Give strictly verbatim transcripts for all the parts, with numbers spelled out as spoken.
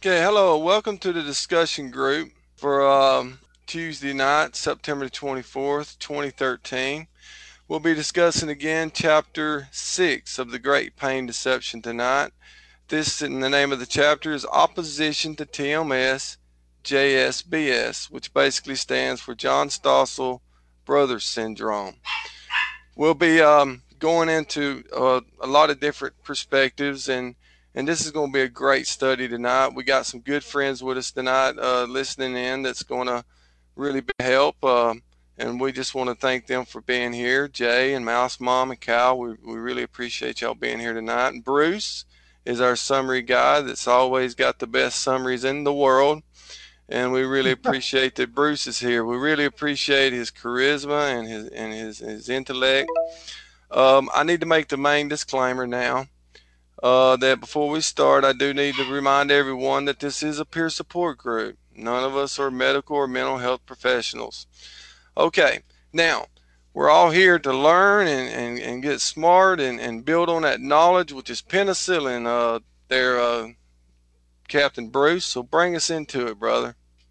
Okay, hello. Welcome to the discussion group for um, Tuesday night, September twenty-fourth, twenty thirteen. We'll be discussing again chapter six of The Great Pain Deception tonight. This, in the name of the chapter, is Opposition to T M S J S B S, which basically stands for John Stossel Brothers Syndrome. We'll be um, going into uh, a lot of different perspectives, and and this is going to be a great study tonight. We got some good friends with us tonight, uh, listening in. That's going to really be help. Uh, and we just want to thank them for being here. Jay and Mouse Mom and Cal, we, we really appreciate y'all being here tonight. And Bruce is our summary guy that's always got the best summaries in the world. And we really appreciate that Bruce is here. We really appreciate his charisma and his and his, his intellect. Um, I need to make the main disclaimer now uh, that before we start, I do need to remind everyone that this is a peer support group. None of us are medical or mental health professionals. Okay, now we're all here to learn and, and, and get smart and, and build on that knowledge, which is penicillin, uh, there, uh, Captain Bruce. So bring us into it, brother.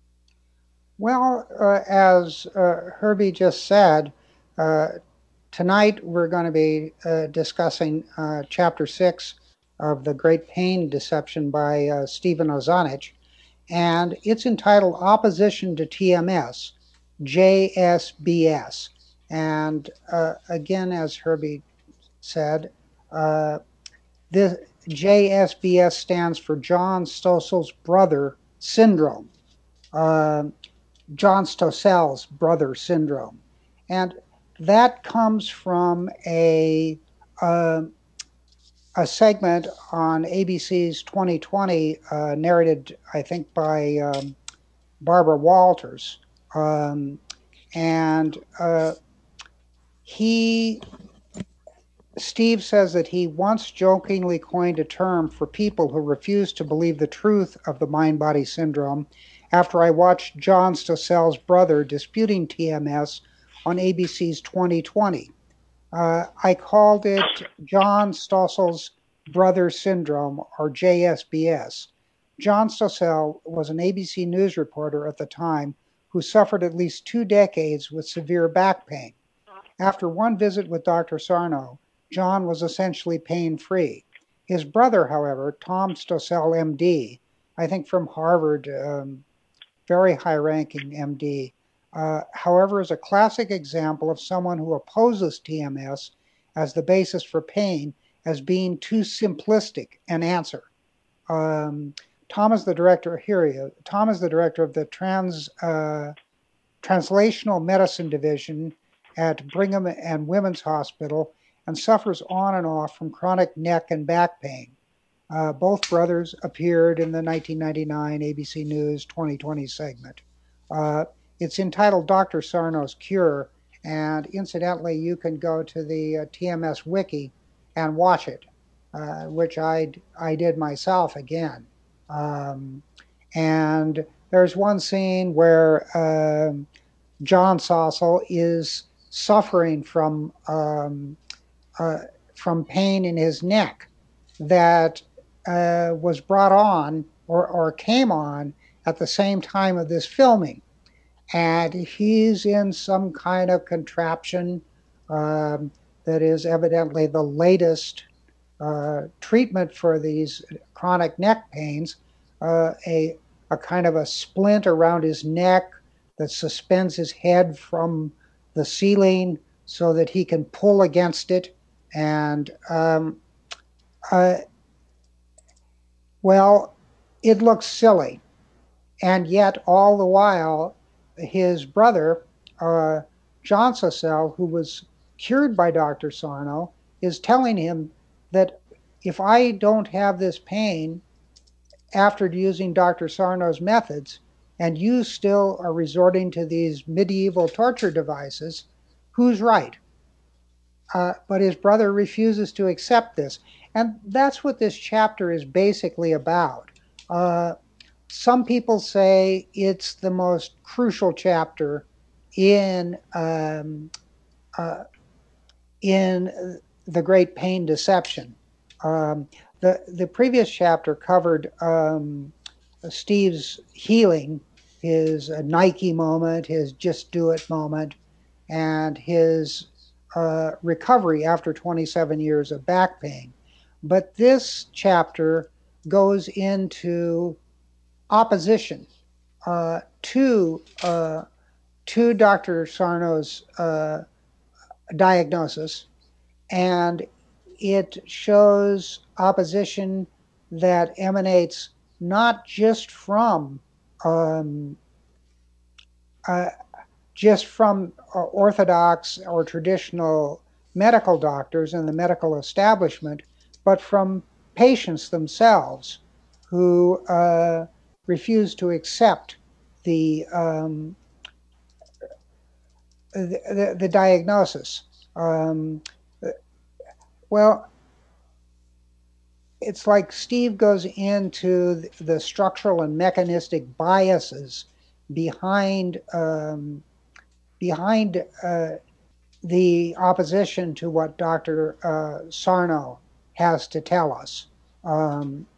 Well, uh, as uh, Herbie just said, uh, tonight we're going to be uh, discussing uh, Chapter six of The Great Pain Deception by uh, Stephen Ozanich, and it's entitled Opposition to T M S, J S B S. And uh, again, as Herbie said, uh, this J S B S stands for John Stossel's Brother Syndrome. Uh, John Stossell's brother syndrome. And that comes from a, uh, a segment on A B C's twenty twenty, uh, narrated, I think, by um, Barbara Walters. Um, and uh, he, Steve says that he once jokingly coined a term for people who refuse to believe the truth of the mind body syndrome after I watched John Stossell's brother disputing T M S on A B C's twenty twenty. Uh, I called it John Stossel's brother syndrome, or J S B S. John Stossel was an A B C News reporter at the time who suffered at least two decades with severe back pain. After one visit with Doctor Sarno, John was essentially pain free. His brother, however, Tom Stossel, M D, I think from Harvard, um, very high ranking M D, uh, however, is a classic example of someone who opposes T M S as the basis for pain as being too simplistic an answer. Um, Tom is the director here. Tom is the director of the trans uh, translational medicine division at Brigham and Women's Hospital and suffers on and off from chronic neck and back pain. Uh, both brothers appeared in the nineteen ninety-nine A B C News twenty twenty segment. Uh, it's entitled Doctor Sarno's Cure, and incidentally, you can go to the uh, T M S wiki and watch it, uh, which I, I did myself again. Um, and there's one scene where um John Stossel is suffering from um, uh, from pain in his neck that uh, was brought on or, or came on at the same time of this filming. And he's in some kind of contraption um, that is evidently the latest uh, treatment for these chronic neck pains, uh, a, a kind of a splint around his neck that suspends his head from the ceiling so that he can pull against it. And um, uh, well, it looks silly. And yet, all the while, his brother, uh, John Stossel, who was cured by Doctor Sarno, is telling him that if I don't have this pain after using Doctor Sarno's methods, and you still are resorting to these medieval torture devices, who's right? Uh, but his brother refuses to accept this. And that's what this chapter is basically about. Uh, some people say it's the most crucial chapter in um, uh, in the Great Pain Deception. Um, the the previous chapter covered um, Steve's healing, his uh, Nike moment, his just do it moment, and his uh, recovery after twenty-seven years of back pain. But this chapter goes into opposition uh, to uh, to Doctor Sarno's uh, diagnosis, and it shows opposition that emanates not just from um, uh, just from uh, orthodox or traditional medical doctors and the medical establishment, but from patients themselves who uh, refuse to accept the um, the, the, the diagnosis. Um, well, it's like Steve goes into the structural and mechanistic biases behind um, behind uh, the opposition to what Doctor Uh, Sarno has to tell us. Um,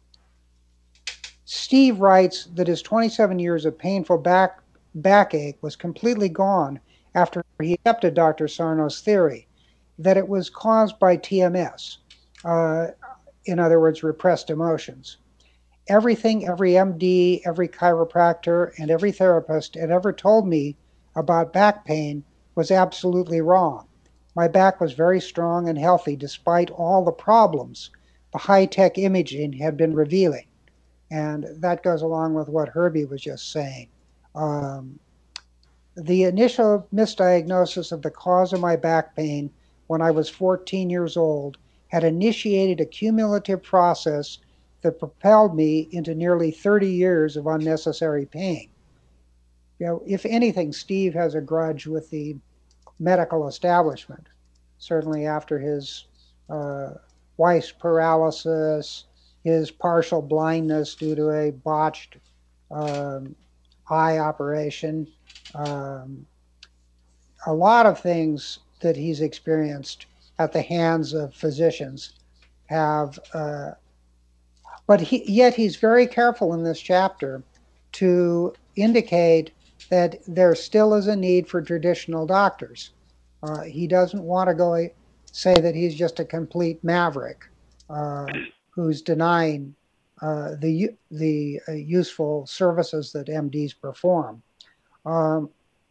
Steve writes that his twenty-seven years of painful back backache was completely gone after he accepted Doctor Sarno's theory that it was caused by T M S. Uh, in other words, repressed emotions. Everything every M D, every chiropractor, and every therapist had ever told me about back pain was absolutely wrong. My back was very strong and healthy despite all the problems the high-tech imaging had been revealing. And that goes along with what Herbie was just saying. Um, the initial misdiagnosis of the cause of my back pain when I was fourteen years old had initiated a cumulative process that propelled me into nearly thirty years of unnecessary pain. You know, if anything, Steve has a grudge with the medical establishment, certainly after his uh, wife's paralysis, his partial blindness due to a botched um, eye operation. Um, a lot of things that he's experienced at the hands of physicians have, uh, but he, yet he's very careful in this chapter to indicate that there still is a need for traditional doctors. Uh, he doesn't want to go say that he's just a complete maverick uh, who's denying uh, the the uh, useful services that M Ds perform. Um,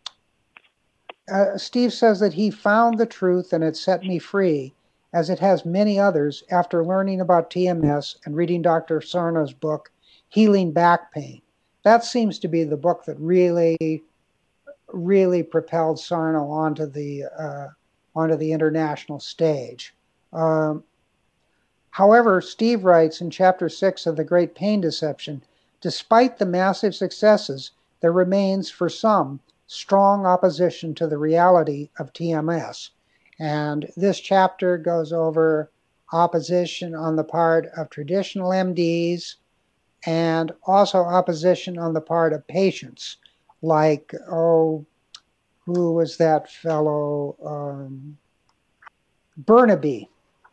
uh, Steve says that he found the truth and it set me free, as it has many others after learning about T M S and reading Doctor Sarno's book, Healing Back Pain. That seems to be the book that really, really propelled Sarno onto the uh, onto the international stage. Um, however, Steve writes in chapter six of The Great Pain Deception, despite the massive successes, there remains for some strong opposition to the reality of T M S. And this chapter goes over opposition on the part of traditional M Ds and also opposition on the part of patients, like, oh, who was that fellow? Um, Burnaby,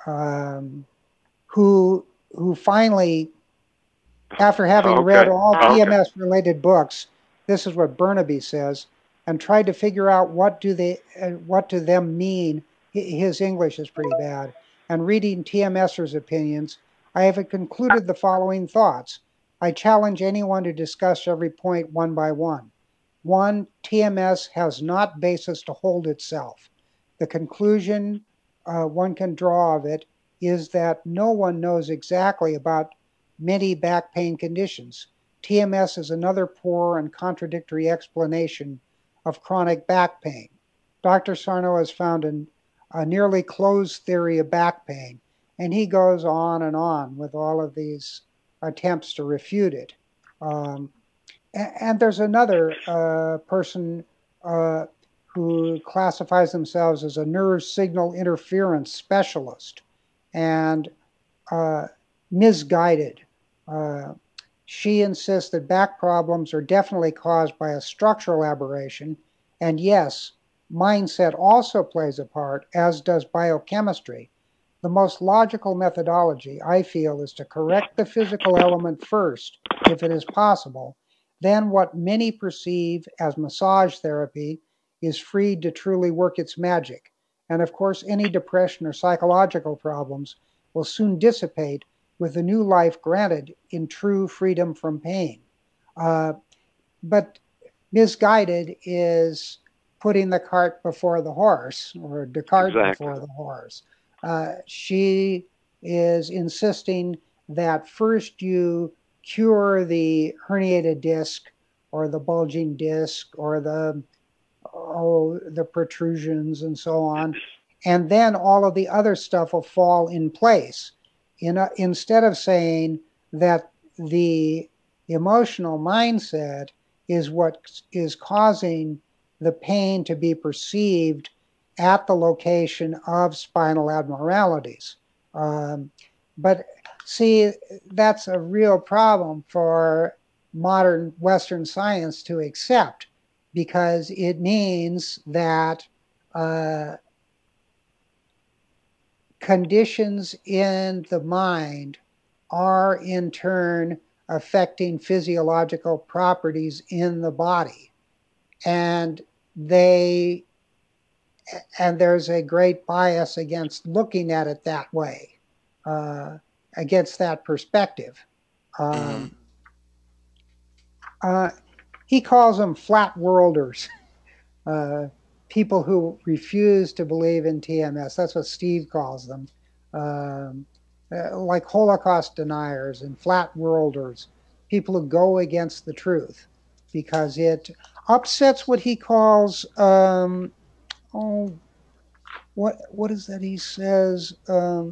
um, who who finally, after having Okay. read all Okay. T M S related books, this is what Burnaby says, and tried to figure out what do they uh, what do them mean. His English is pretty bad. And reading TMSers' opinions, I have concluded the following thoughts. I challenge anyone to discuss every point one by one. One, T M S has not basis to hold itself. The conclusion uh, one can draw of it is that no one knows exactly about many back pain conditions. T M S is another poor and contradictory explanation of chronic back pain. Doctor Sarno has found an, a nearly closed theory of back pain, and he goes on and on with all of these attempts to refute it. Um, and, and there's another uh, person uh, who classifies themselves as a nerve signal interference specialist and uh, misguided. Uh, she insists that back problems are definitely caused by a structural aberration, and yes, mindset also plays a part, as does biochemistry. The most logical methodology, I feel, is to correct the physical element first if it is possible, then what many perceive as massage therapy is freed to truly work its magic. And of course, any depression or psychological problems will soon dissipate with the new life granted in true freedom from pain. Uh, but misguided is putting the cart before the horse, or the cart Exactly. before the horse. Uh, she is insisting that first you cure the herniated disc or the bulging disc or the oh the protrusions and so on, and then all of the other stuff will fall in place. In a, instead of saying that the emotional mindset is what is causing the pain to be perceived at the location of spinal abnormalities. Um, but see, that's a real problem for modern Western science to accept, because it means that uh, conditions in the mind are in turn affecting physiological properties in the body, and they and there's a great bias against looking at it that way, uh, against that perspective. Mm-hmm. Um, uh, he calls them flat worlders. Uh, people who refuse to believe in T M S. That's what Steve calls them. Um, uh, like Holocaust deniers and flat worlders, people who go against the truth because it upsets what he calls, um, oh, what what is that he says? Um,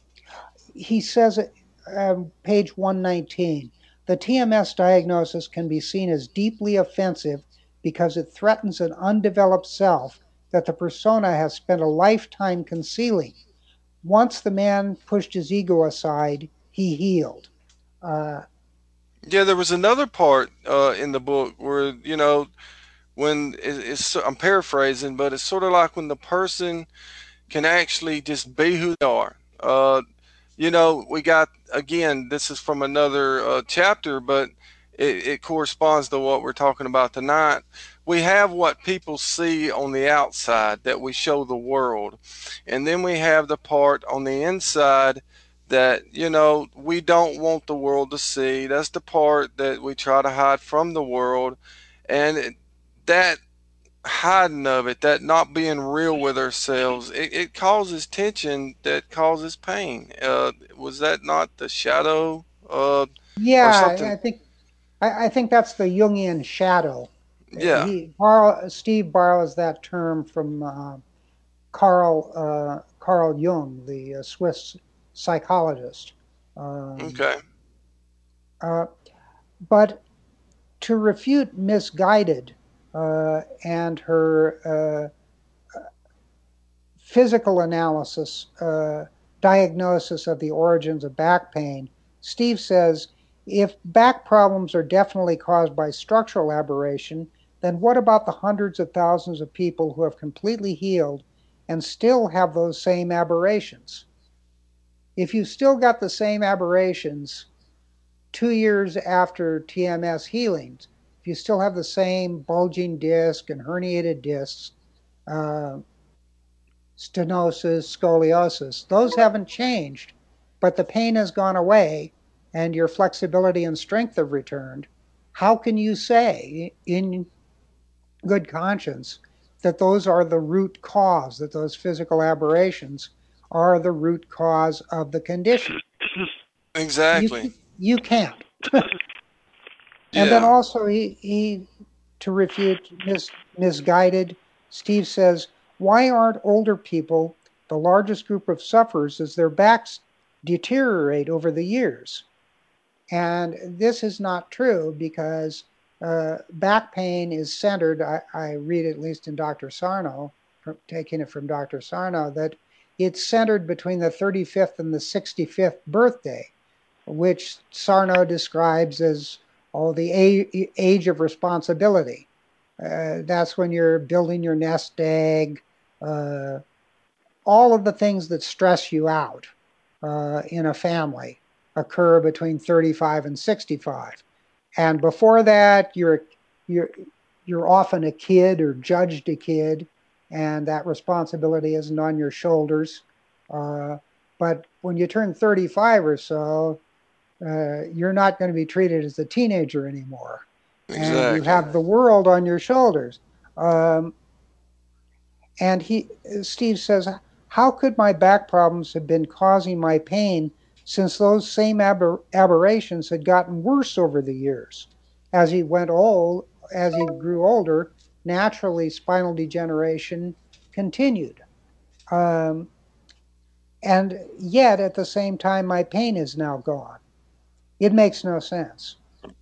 he says, um, page one nineteen, the T M S diagnosis can be seen as deeply offensive because it threatens an undeveloped self that the persona has spent a lifetime concealing. Once the man pushed his ego aside, he healed. Uh, Yeah, there was another part uh, in the book where, you know, when it, it's, I'm paraphrasing, but it's sort of like when the person can actually just be who they are. Uh, you know, we got, again, this is from another uh, chapter, but it, it corresponds to what we're talking about tonight. We have what people see on the outside that we show the world. And then we have the part on the inside that, you know, we don't want the world to see. That's the part that we try to hide from the world. And it, that hiding of it, that not being real with ourselves, it, it causes tension that causes pain. Uh, was that not the shadow uh, or yeah, something? I think I, I think that's the Jungian shadow. Uh, Yeah. He borrow, Steve borrows that term from uh, Carl uh, Carl Jung, the uh, Swiss psychologist. Um, Okay. uh, but to refute Misguided uh, and her uh, physical analysis, uh, diagnosis of the origins of back pain, Steve says if back problems are definitely caused by structural aberration, then what about the hundreds of thousands of people who have completely healed and still have those same aberrations? If you still got the same aberrations two years after T M S healings, if you still have the same bulging disc and herniated discs, uh, stenosis, scoliosis, those haven't changed, but the pain has gone away and your flexibility and strength have returned. How can you say in good conscience that those are the root cause, that those physical aberrations are the root cause of the condition? You, Exactly. you can't. And then Yeah. also, he, he to refute mis, misguided, Steve says, why aren't older people the largest group of sufferers as their backs deteriorate over the years? And this is not true because uh, back pain is centered, I, I read at least in Doctor Sarno, from, taking it from Doctor Sarno, that it's centered between the thirty-fifth and the sixty-fifth birthday, which Sarno describes as all the age of responsibility. Uh, that's when you're building your nest egg, uh, all of the things that stress you out uh, in a family occur between thirty-five and sixty-five. And before that, you're you're you're often a kid or judged a kid, and that responsibility isn't on your shoulders. Uh, but when you turn thirty-five or so, uh, you're not going to be treated as a teenager anymore, and you Exactly. have the world on your shoulders. Um, and he, Steve says, how could my back problems have been causing my pain since those same aber aberrations had gotten worse over the years? As he went old, as he grew older, naturally spinal degeneration continued. Um, and yet, at the same time, my pain is now gone. It makes no sense.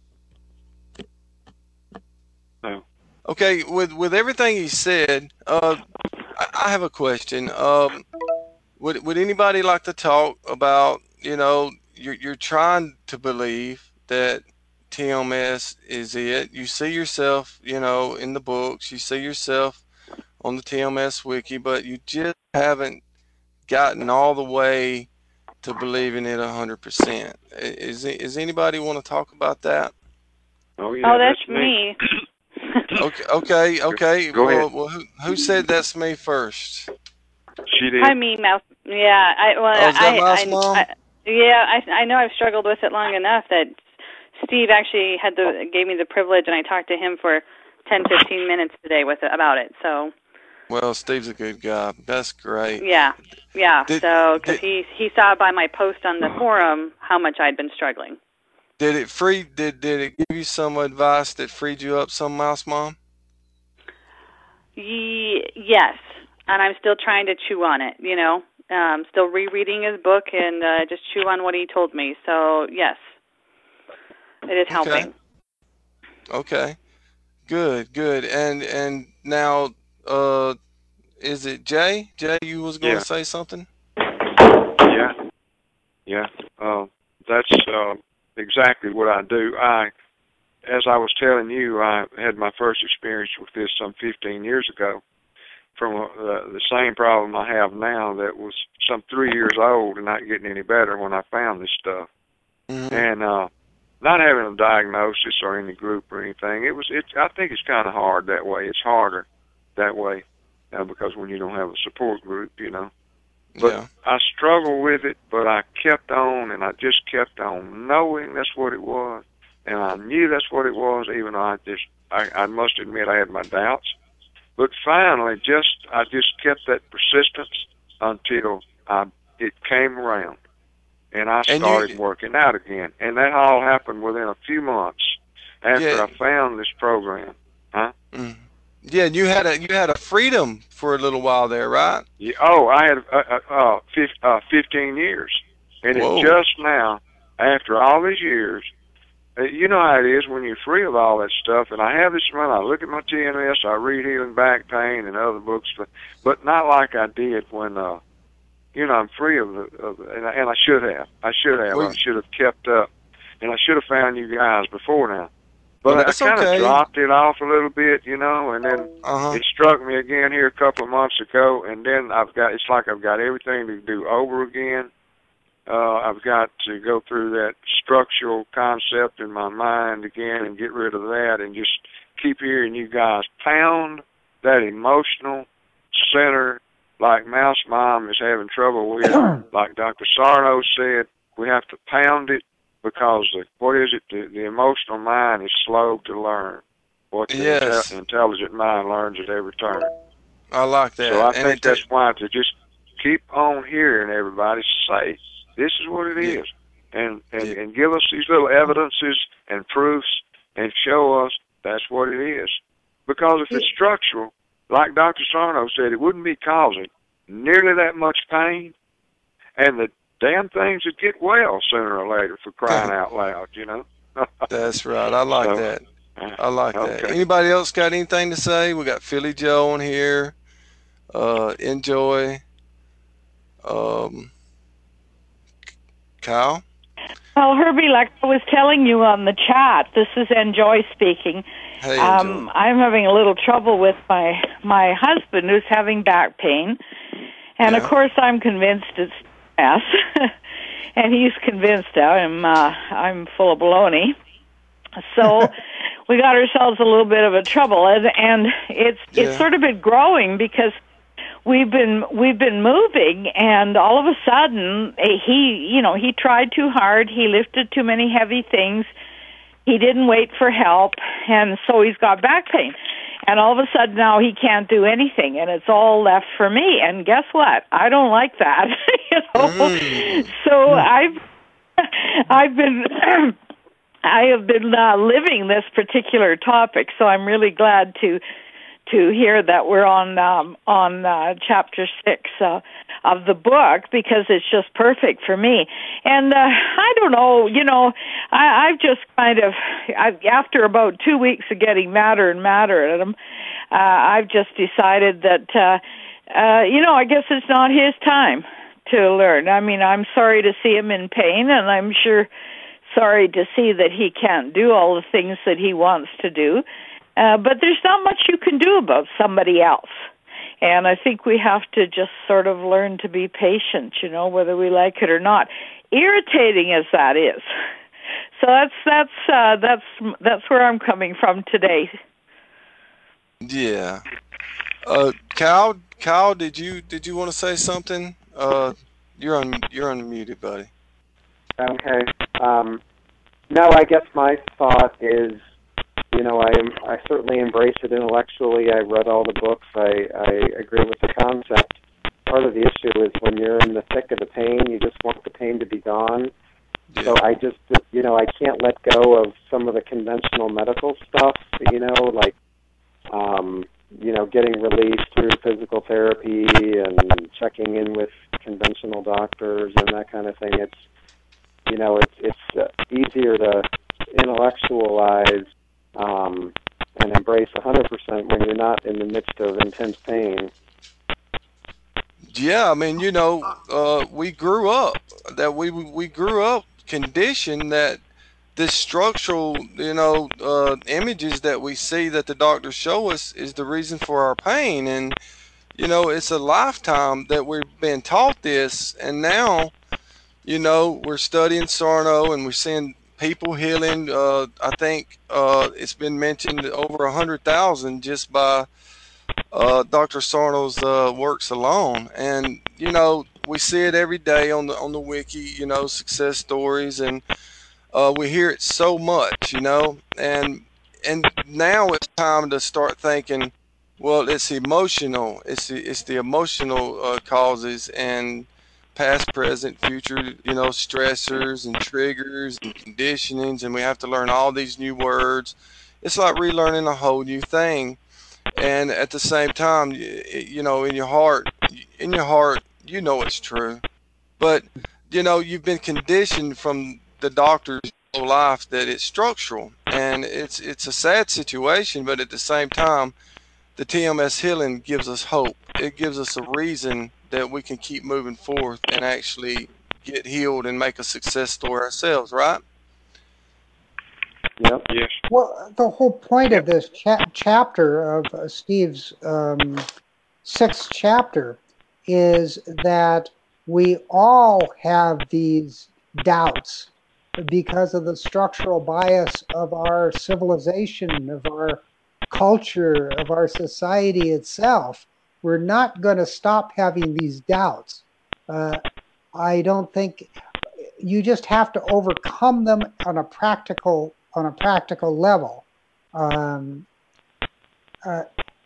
No. Okay, with with everything he said, uh, I, I have a question. Um, would would anybody like to talk about, you know, you're you're trying to believe that T M S is it. You see yourself, you know, in the books. You see yourself on the T M S wiki, but you just haven't gotten all the way to believing it one hundred percent. Is is anybody want to talk about that? Oh Oh, yeah, that's that's me. me. Okay, okay, Go, okay. go ahead. Well, well who, who said that's me first? She did. Hi, me, Mouse. Yeah, I well, Oh, is that I, Mouse I, I Mom? yeah, I, I know I've struggled with it long enough that Steve actually had the gave me the privilege, and I talked to him for ten, fifteen minutes today with it, about it. So Well, Steve's a good guy. That's great. yeah, yeah. Did So because did he he saw by my post on the forum how much I'd been struggling. did it free? Did did it give you some advice that freed you up some, Mouse Mom? Ye, yes, and I'm still trying to chew on it. You know, um, still rereading his book and uh, just chew on what he told me. So yes, it is Okay, helping. okay, good, good. And and now, uh, is it Jay? Jay, you was going Yeah, to say something? yeah, yeah. Uh, that's uh, exactly what I do. I, as I was telling you, I had my first experience with this some fifteen years ago from uh, the same problem I have now that was some three years old and not getting any better when I found this stuff. Mm-hmm. And uh, not having a diagnosis or any group or anything, it was. It. I think it's kind of hard that way. It's harder that way uh, because when you don't have a support group, you know. But Yeah. I struggled with it, but I kept on, and I just kept on knowing that's what it was, and I knew that's what it was, even though I just, I, I must admit I had my doubts. But finally, just I just kept that persistence until I, it came around, and I And started you, working out again. And that all happened within a few months after yeah, I found this program. Huh? mm, yeah. You had a you had a freedom for a little while there, right? Yeah, oh, I had uh, uh, uh, fif- uh, fifteen years, and it's Whoa. just now, after all these years, uh, you know how it is when you're free of all that stuff. And I have this money. I look at my T M S, I read Healing Back Pain and other books, but, but not like I did when, uh, you know, I'm free of the, of the and, I, and I should have. I should have. Well, I should have kept up, and I should have found you guys before now. well, But I, I that's kind of okay. dropped it off a little bit, you know, and then Uh huh. it struck me again here a couple of months ago, and then I've got, it's like I've got everything to do over again. Uh, I've got to go through that structural concept in my mind again and get rid of that and just keep hearing you guys pound that emotional center like Mouse Mom is having trouble with. Like Doctor Sarno said, we have to pound it because the, what is it? The, the emotional mind is slow to learn. What the inte- Yes, intelligent mind learns at every turn. I like So I that. And think it, ta- that's why to just keep on hearing everybody say, this is what it yeah, is. And, and, yeah, and give us these little evidences and proofs and show us that's what it is. Because if it's structural, like Doctor Sarno said, it wouldn't be causing nearly that much pain, and the damn things would get well sooner or later, for crying out loud, you know? that's right. I like So, that. uh, I like that. okay. Anybody else got anything to say? We got Philly Joe on here. Uh, enjoy. Um, Kyle. Well, Herbie, like I was telling you on the chat, this is Enjoy speaking. Hey, enjoy. Um, I'm having a little trouble with my my husband who's having back pain, and of Yeah. course I'm convinced it's stress, and he's convinced I'm uh, I'm full of baloney. So we got ourselves a little bit of a trouble, and, and it's Yeah. it's sort of been growing because we've been we've been moving, and all of a sudden he you know he tried too hard, he lifted too many heavy things, he didn't wait for help, and so he's got back pain. And all of a sudden now he can't do anything, and it's all left for me. And guess what? I don't like that. you know? Mm. So I've I've been I have been uh, living this particular topic. So I'm really glad to to hear that we're on um, on uh, chapter six uh, of the book, because it's just perfect for me. And uh, I don't know, you know, I, I've just kind of, I, after about two weeks of getting madder and madder at him, uh, I've just decided that, uh, uh, you know, I guess it's not his time to learn. I mean, I'm sorry to see him in pain, and I'm sure sorry to see that he can't do all the things that he wants to do. Uh, but there's not much you can do about somebody else. And I think we have to just sort of learn to be patient, you know, whether we like it or not. Irritating as that is. So that's that's uh, that's that's where I'm coming from today. Yeah. Uh, Kyle, Kyle, did you did you want to say something? Uh, you're un you're unmuted, buddy. Okay. Um, no, I guess my thought is, you know, I am, I certainly embrace it intellectually. I read all the books. I, I agree with the concept. Part of the issue is when you're in the thick of the pain, you just want the pain to be gone. Yeah. So I just, you know, I can't let go of some of the conventional medical stuff, you know, like, um, you know, getting relief through physical therapy and checking in with conventional doctors and that kind of thing. It's, you know, it's it's uh, easier to intellectualize um, and embrace one hundred percent when you're not in the midst of intense pain. Yeah, I mean, you know, uh, we grew up that we we grew up conditioned that this structural, you know, uh, images that we see that the doctors show us is the reason for our pain, and you know, it's a lifetime that we've been taught this, and now, you know, we're studying Sarno and we're seeing people healing. Uh, I think uh, it's been mentioned over a hundred thousand just by uh, Doctor Sarno's uh, works alone, and you know, we see it every day on the on the wiki. You know, success stories, and uh, we hear it so much. You know, and and now it's time to start thinking. Well, it's emotional. It's the it's the emotional uh, causes and past, present, future, you know, stressors and triggers and conditionings, and we have to learn all these new words. It's like relearning a whole new thing. And at the same time, you, you know, in your heart, in your heart, you know it's true. But, you know, you've been conditioned from the doctor's whole life that it's structural. And it's it's a sad situation, but at the same time, the T M S healing gives us hope. It gives us a reason that we can keep moving forth and actually get healed and make a success story ourselves, right? Yep. Yes. Well, the whole point of this cha- chapter of uh, Steve's um, sixth chapter is that we all have these doubts because of the structural bias of our civilization, of our culture, of our society itself. We're not going to stop having these doubts. Uh, I don't think you just have to overcome them on a practical on a practical level. Um, uh,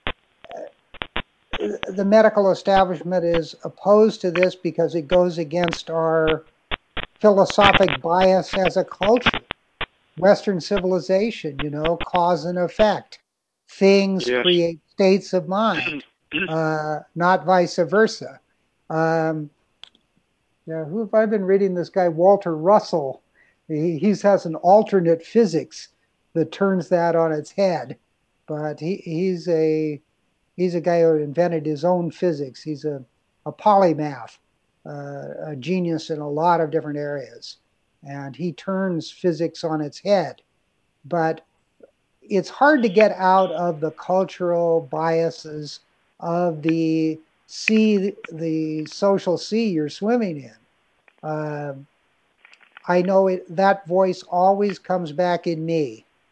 the medical establishment is opposed to this because it goes against our philosophic bias as a culture. Western civilization, you know, cause and effect. Things Yes. create states of mind, uh, not vice versa. Um, yeah, who have I been reading? This guy, Walter Russell. He, he has an alternate physics that turns that on its head. But he, he's a he's a guy who invented his own physics. He's a, a polymath, uh, a genius in a lot of different areas. And he turns physics on its head. But it's hard to get out of the cultural biases of the sea, the social sea you're swimming in. Uh, I know it, that voice always comes back in me.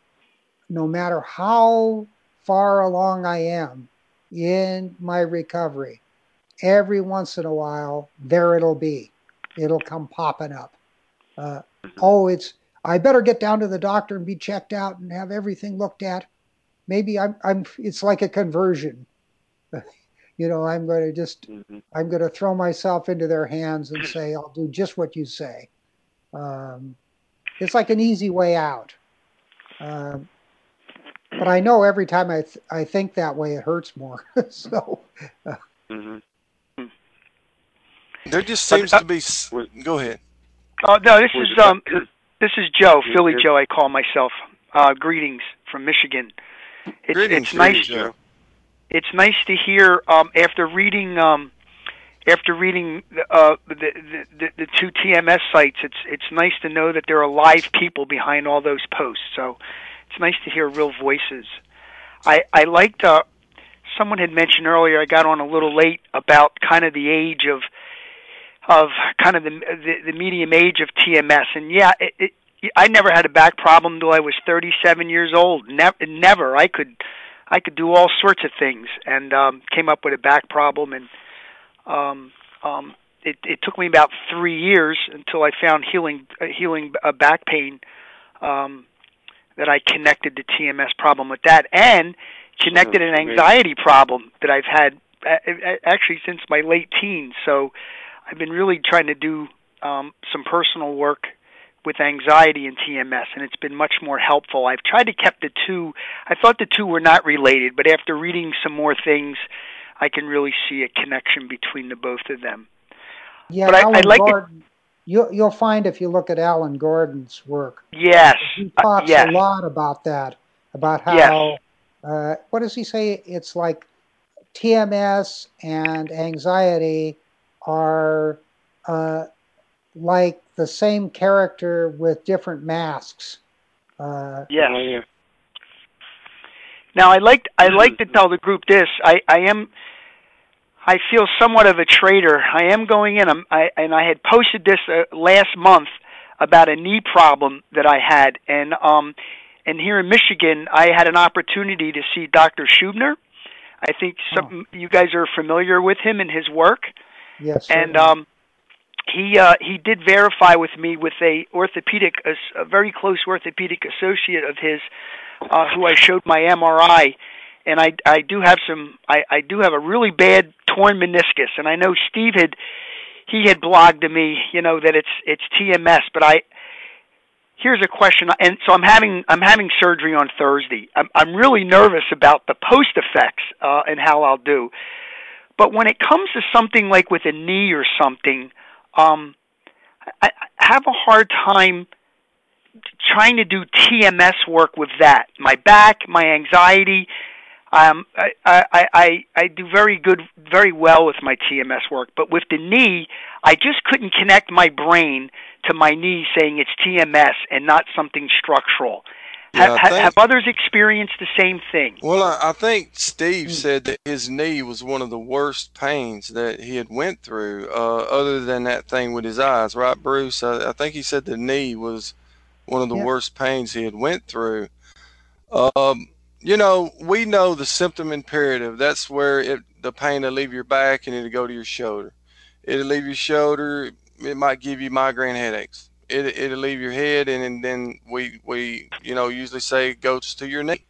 no matter how far along I am in my recovery, every once in a while, there it'll be. It'll come popping up. Uh, oh, it's, I better get down to the doctor and be checked out and have everything looked at. Maybe I'm, I'm, it's like a conversion. You know, I'm going to just, mm-hmm. I'm going to throw myself into their hands and say, I'll do just what you say. Um, it's like an easy way out. Um, but I know every time I, th- I think that way, it hurts more. so, uh, mm-hmm. There just seems uh, to be, go ahead. Oh, no, this is, um, this is Joe, Philly Joe, I call myself. Uh, greetings from Michigan. It's, greetings, it's nice. Joe. It's nice to hear um, after reading um, after reading uh, the, the, the the two T M S sites. It's it's nice to know that there are live people behind all those posts. So it's nice to hear real voices. I I liked uh, someone had mentioned earlier. I got on a little late about kind of the age of of kind of the the, the medium age of T M S. And yeah, it, it, I never had a back problem until I was thirty-seven years old. Never, never. I could. I could do all sorts of things, and um, came up with a back problem, and um, um, it, it took me about three years until I found healing uh, healing uh, back pain um, that I connected the T M S problem with that, and connected an anxiety problem that I've had uh, actually since my late teens. So I've been really trying to do um, some personal work with anxiety and T M S, and it's been much more helpful. I've tried to keep the two. I thought the two were not related, but after reading some more things, I can really see a connection between the both of them. Yeah, but Alan I, I'd like Gordon, to, you'll, you'll find if you look at Alan Gordon's work. Yes. He talks uh, yes. a lot about that, about how, yes. uh, what does he say? It's like T M S and anxiety are uh, like the same character with different masks. Uh, yes. Now I like I like to tell the group this. I, I am I feel somewhat of a traitor. I am going in. I'm, I and I had posted this uh, last month about a knee problem that I had, and um and here in Michigan I had an opportunity to see Doctor Schubner. I think some oh. you guys are familiar with him and his work. Yes. And um. He uh, he did verify with me with a orthopedic, a, a very close orthopedic associate of his, uh, who I showed my M R I, and I, I do have some I, I do have a really bad torn meniscus, and I know Steve had he had blogged to me, you know, that it's it's T M S, but I here's a question, and so I'm having I'm having surgery on Thursday. I'm I'm really nervous about the post effects uh, and how I'll do, but when it comes to something like with a knee or something. Um, I have a hard time trying to do T M S work with that. My back, my anxiety. Um, I, I, I, I do very good, very well with my T M S work, but with the knee, I just couldn't connect my brain to my knee saying it's T M S and not something structural. Yeah, have, think, have others experienced the same thing? Well, I, I think Steve said that his knee was one of the worst pains that he had went through, uh, other than that thing with his eyes, right, Bruce? I, I think he said the knee was one of the yeah. worst pains he had went through. Um, you know, we know the symptom imperative. That's where it, the pain will leave your back and it'll go to your shoulder. It'll leave your shoulder. It might give you migraine headaches. It, it'll leave your head, and, and then we, we, you know, usually say it goes to your knee.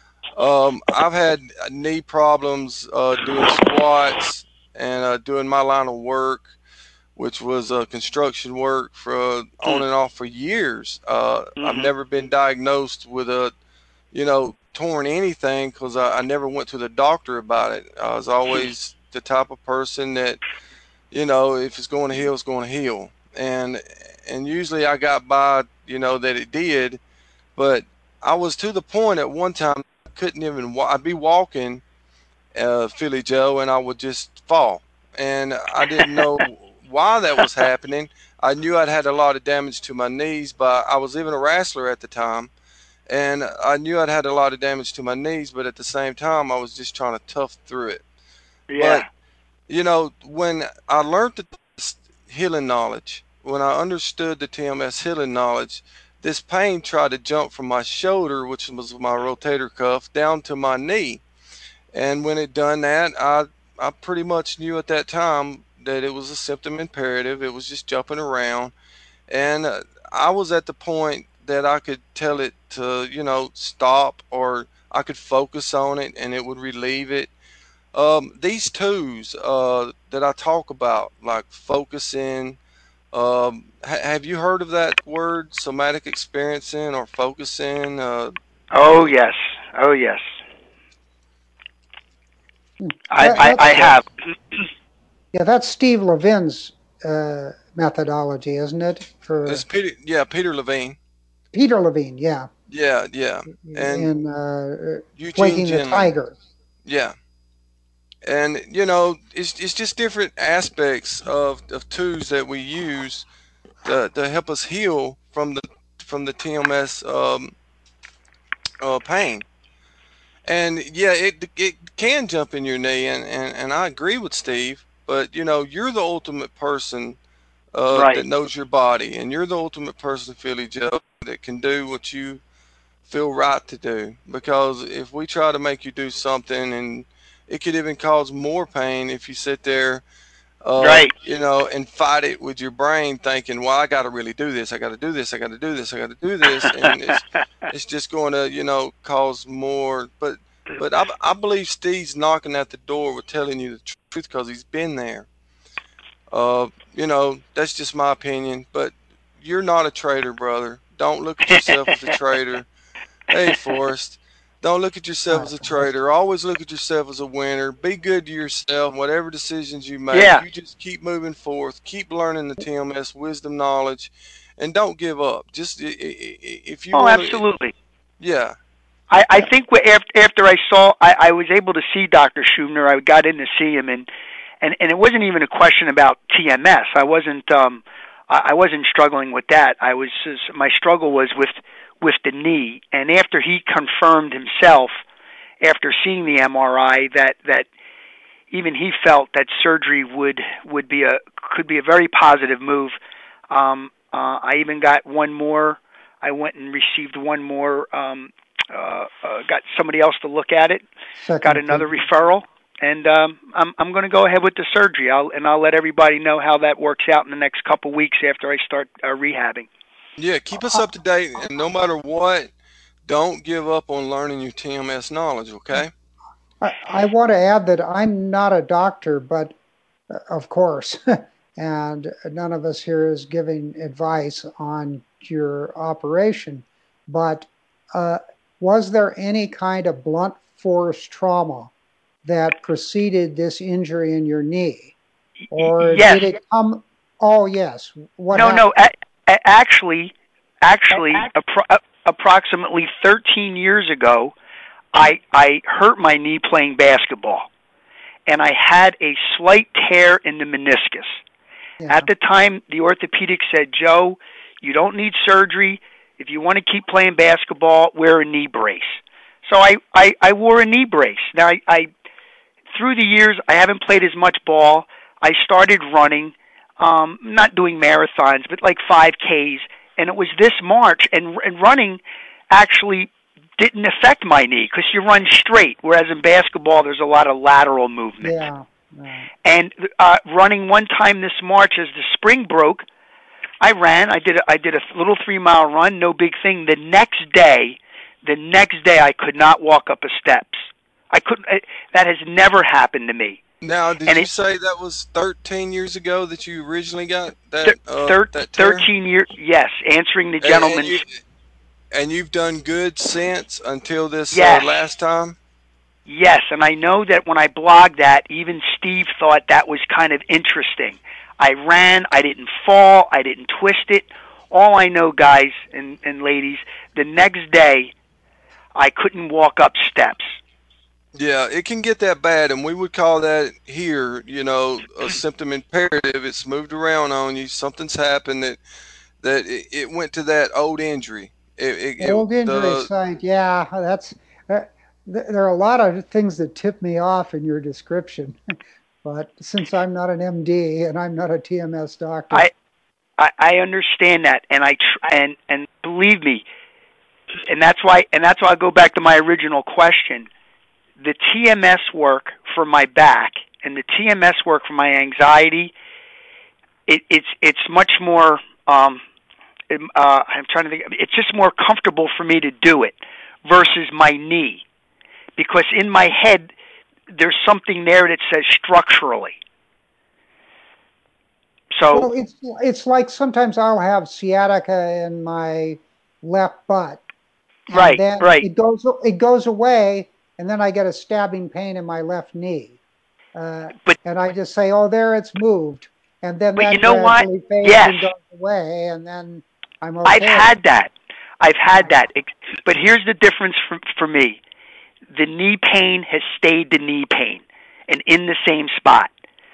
Um, I've had knee problems uh, doing squats and uh, doing my line of work, which was uh, construction work for uh, on and off for years. Uh, mm-hmm. I've never been diagnosed with a, you know, torn anything because I, I never went to the doctor about it. I was always the type of person that, you know, if it's going to heal, it's going to heal. And and usually I got by, you know, that it did, but I was to the point at one time I couldn't even, I'd be walking, uh, Philly Joe, and I would just fall. And I didn't know why that was happening. I knew I'd had a lot of damage to my knees, but I was even a wrestler at the time. And I knew I'd had a lot of damage to my knees, but at the same time, I was just trying to tough through it. Yeah. But, you know, when I learned the healing knowledge, when I understood the T M S healing knowledge, this pain tried to jump from my shoulder, which was my rotator cuff, down to my knee. And when it done that, I I pretty much knew at that time that it was a symptom imperative. It was just jumping around, and uh, I was at the point that I could tell it to, you know, stop, or I could focus on it and it would relieve it. Um, these twos uh, that I talk about, like focusing, um, ha- have you heard of that word, somatic experiencing or focusing? Uh, Oh yes, oh yes. I That- I, I that's- have. Yeah, that's Steve Levin's uh, methodology, isn't it? For it's Peter, yeah, Peter Levine. Peter Levine, yeah, Yeah, yeah, and in uh, Eugene Waking the Gendlin. Tiger. Yeah. And you know, it's it's just different aspects of, of twos that we use to, to help us heal from the from the T M S um, uh, pain. And yeah, it it can jump in your knee, and, and, and I agree with Steve. But you know, you're the ultimate person uh, Right. that knows your body, and you're the ultimate person, Philly Joe, that can do what you feel right to do. Because if we try to make you do something, and it could even cause more pain if you sit there, uh, Right. you know, and fight it with your brain, thinking, "Well, I got to really do this. I got to do this. I got to do this. I got to do this," and it's it's just going to, you know, cause more. But but I, I believe Steve's knocking at the door with telling you the truth because he's been there. Uh, you know, that's just my opinion. But you're not a traitor, brother. Don't look at yourself as a traitor. Hey, Forrest, don't look at yourself as a traitor. Always look at yourself as a winner. Be good to yourself. Whatever decisions you make, Yeah. you just keep moving forth. Keep learning the T M S wisdom, knowledge, and don't give up. Just i- i- i- if you Oh, wanna- absolutely. yeah, I, I think wh- after after I saw, I, I was able to see Doctor Schubner. I got in to see him, and and and it wasn't even a question about T M S. I wasn't um I, I wasn't struggling with that. I was just, my struggle was with with the knee. And after he confirmed himself, after seeing the M R I, that that even he felt that surgery would would be a could be a very positive move. Um, uh, I even got one more. I went and received one more. Um, uh, uh, got somebody else to look at it. Second Got another opinion. referral, and um, I'm I'm going to go ahead with the surgery. I'll and I'll let everybody know how that works out in the next couple weeks after I start uh, rehabbing. yeah. Keep us up to date, and no matter what, don't give up on learning your T M S knowledge. Okay. I, I want to add that I'm not a doctor, but uh, of course, and none of us here is giving advice on your operation. But uh, was there any kind of blunt force trauma that preceded this injury in your knee, or Yes. did it come? Oh, yes. What no, happened? no. A, a, actually, actually, appro- approximately thirteen years ago, I I hurt my knee playing basketball, and I had a slight tear in the meniscus. Yeah. At the time, the orthopedic said, "Joe, you don't need surgery. If you want to keep playing basketball, wear a knee brace." So I I, I wore a knee brace. Now I, I through the years I haven't played as much ball. I started running, um, not doing marathons, but like five Ks, and it was this March, and, and running actually didn't affect my knee because you run straight, whereas in basketball there's a lot of lateral movement. Yeah. Right. And uh, running one time this March, as the spring broke, I ran. I did a, I did a little three mile run, no big thing. The next day, the next day I could not walk up the steps. I couldn't. I, that has never happened to me. Now, did And you it- say that was thirteen years ago that you originally got that? Thir- uh, thir- that tear? Thirteen years. Yes, answering the And- gentleman. And, you, and you've done good since until this Yes. uh, last time? Yes, and I know that when I blogged that, even Steve thought that was kind of interesting. I ran, I didn't fall, I didn't twist it. All I know, guys and, and ladies, the next day, I couldn't walk up steps. Yeah, it can get that bad, and we would call that here, you know, a symptom imperative. It's moved around on you. Something's happened that that it, it went to that old injury. It, it, Old it, injury the, site, yeah, that's. Uh, th- there are a lot of things that tip me off in your description, but since I'm not an M D and I'm not a T M S doctor, I I, I understand that, and I tr- and and believe me, and that's why and that's why I go back to my original question. The T M S work for my back and the T M S work for my anxiety, it, it's it's much more. Um, uh, I'm trying to think. It's just more comfortable for me to do it versus my knee, because in my head there's something there that says structurally. So well, it's it's like sometimes I'll have sciatica in my left butt, and right, then right. it goes it goes away, and then I get a stabbing pain in my left knee, uh, but and I just say, "Oh, there, it's moved," and then but that you know what? gradually fades Yes, and goes away, and then I'm okay. I've had that. I've had that. But here's the difference for for me: the knee pain has stayed the knee pain, and in the same spot.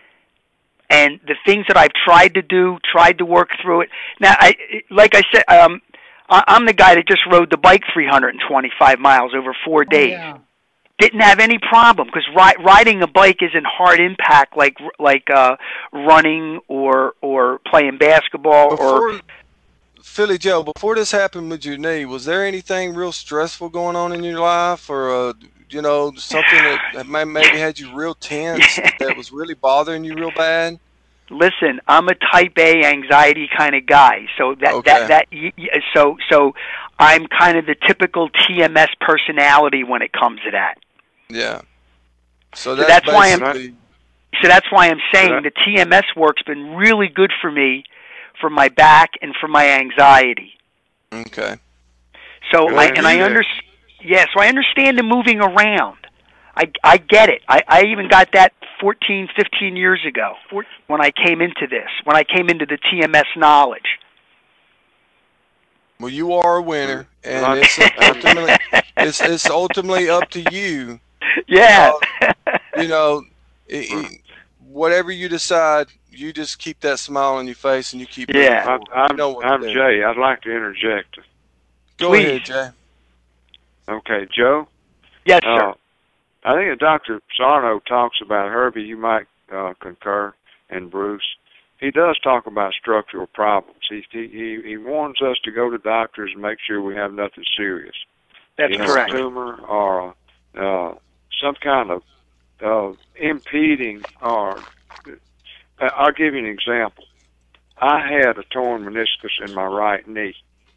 And the things that I've tried to do, tried to work through it. Now, I like I said, um, I, I'm the guy that just rode the bike three hundred twenty-five miles over four Oh, days. yeah. Didn't have any problem because ri- riding a bike isn't hard impact like like uh, running or or playing basketball Before or. Philly Joe, before this happened with your knee, was there anything real stressful going on in your life, or uh, you know, something that that may- maybe had you real tense that was really bothering you real bad? Listen, I'm a type A anxiety kind of guy, so that Okay. that that y- y- so so I'm kind of the typical T M S personality when it comes to that. Yeah. So So that's that's why I'm basically so that's why I'm saying Right. the T M S work's been really good for me, for my back and for my anxiety. okay. So Good I Well, and I you, answer. under yeah, so I understand the moving around. I I get it. I I even got that fourteen, fifteen years ago when I came into this, when I came into the T M S knowledge. well, you are a winner, And and I'm, it's I'm ultimately it's it's ultimately up to you Yeah. because you know it, it, whatever you decide, you just keep that smile on your face and you keep moving Yeah. I'm, forward. You I'm, know what I'm to do. Jay. I'd like to interject. Go Please. ahead, Jay. Okay, Joe. Yes, sir. Uh, I think if Doctor Sarno talks about Herbie, you might uh, concur, and Bruce. He does talk about structural problems. He, he he warns us to go to doctors and make sure we have nothing serious. That's you know, correct. A tumor or uh, some kind of uh, impeding. Or I'll give you an example. I had a torn meniscus in my right knee.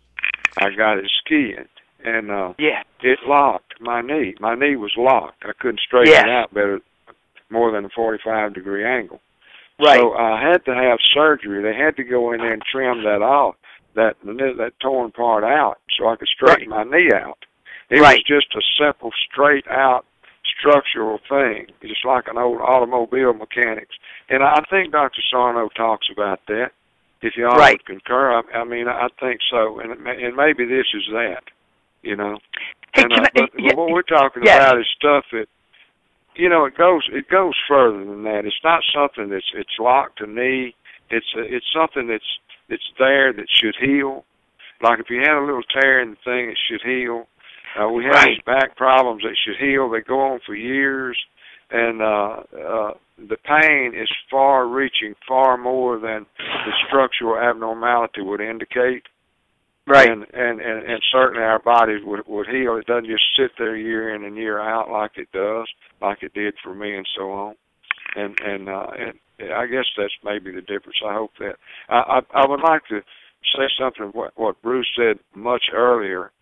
I got it skiing, and uh, Yeah. it locked my knee. My knee was locked. I couldn't straighten Yes. it out better, more than a forty-five degree angle. Right. So I had to have surgery. They had to go in there and trim that off, that that torn part out, so I could straighten my knee out. It Right. was just a simple, straight out structural thing, just like an old automobile mechanics. And I think Doctor Sarno talks about that. If y'all Right. would concur, I, I mean, I think so. And it may, and maybe this is that, you know. Hey, and, can uh, I, but, yeah, but what we're talking yes. about is stuff that, you know, it goes it goes further than that. It's not something that's it's locked to knee. It's a, it's something that's that's there that should heal. Like if you had a little tear in the thing, it should heal. Uh, we have Right. these back problems that should heal. They go on for years, and uh, uh, the pain is far-reaching, far more than the structural abnormality would indicate. Right. And, and, and, and certainly our bodies would, would heal. It doesn't just sit there year in and year out like it does, like it did for me and so on. And and, uh, and I guess that's maybe the difference. I hope that. I, I, I would like to say something of what, what Bruce said much earlier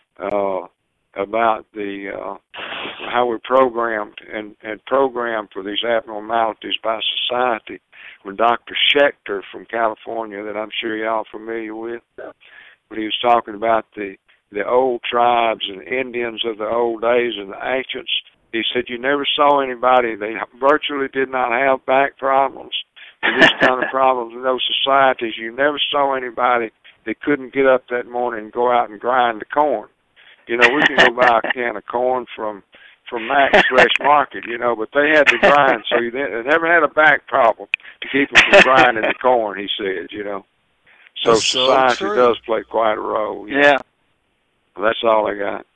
uh, about the uh, how we're programmed and, and programmed for these abnormalities by society. When Doctor Schechter from California, that I'm sure y'all are familiar with, when he was talking about the, the old tribes and Indians of the old days and the ancients, he said you never saw anybody, they virtually did not have back problems and this kind of problems in those societies. You never saw anybody that couldn't get up that morning and go out and grind the corn. You know, we can go buy a can of corn from from Max Fresh Market, you know, but they had to grind, so you, they never had a back problem to keep them from grinding the corn, he said, you know. So That's so society true. does play quite a role. You know. Yeah. That's all I got.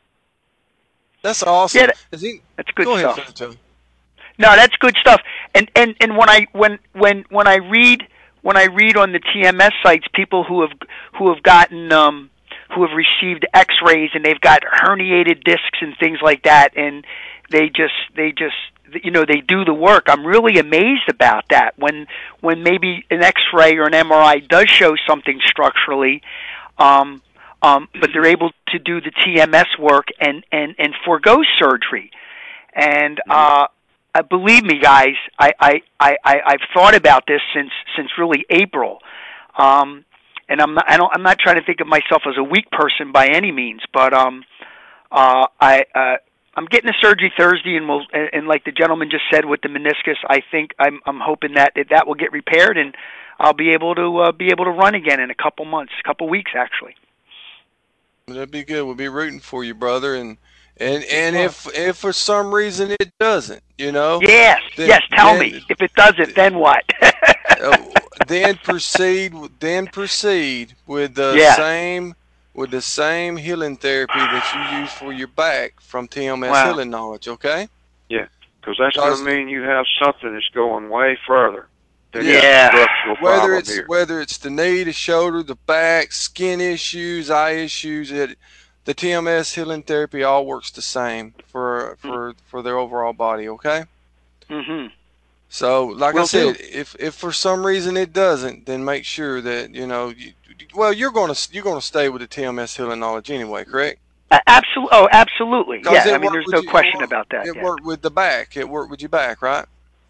That's awesome. Yeah, that- Is he, That's good go ahead, stuff. Philly Joe. No, that's good stuff. And and and when I when when when I read when I read on the T M S sites, people who have who have gotten um, who have received X-rays and they've got herniated discs and things like that, and they just they just you know they do the work. I'm really amazed about that. When when maybe an X-ray or an M R I does show something structurally, um, um, but they're able to do the T M S work and and and forego surgery. And uh, uh, believe me, guys, I, I I I I've thought about this since since really April. Um, and I'm not I don't I'm not trying to think of myself as a weak person by any means, but um, uh, I. Uh, I'm getting a surgery Thursday, and we'll and, and like the gentleman just said with the meniscus, I think I'm I'm hoping that that, that will get repaired, and I'll be able to uh, be able to run again in a couple months, a couple weeks actually. That'd be good. We'll be rooting for you, brother, and and and if if for some reason it doesn't, you know, yes, then, yes, tell then, me if it doesn't, then what? uh, then proceed. Then proceed with the yeah. same. with the same healing therapy that you use for your back from T M S wow. Healing Knowledge, okay? Yeah, because that's going to mean you have something that's going way further than yeah. the structural whether problem it's here. whether it's the knee, the shoulder, the back, skin issues, eye issues, it, the T M S healing therapy all works the same for for for their overall body, okay? Mm-hmm. So, like Will I said, do. if if for some reason it doesn't, then make sure that you know. You, well, you're gonna you're gonna stay with the T M S Healing Knowledge anyway, correct? Uh, absolutely. Oh, absolutely. Yeah. I mean, there's no you, question it worked, about that. It yeah. worked with the back. It worked with your back, right?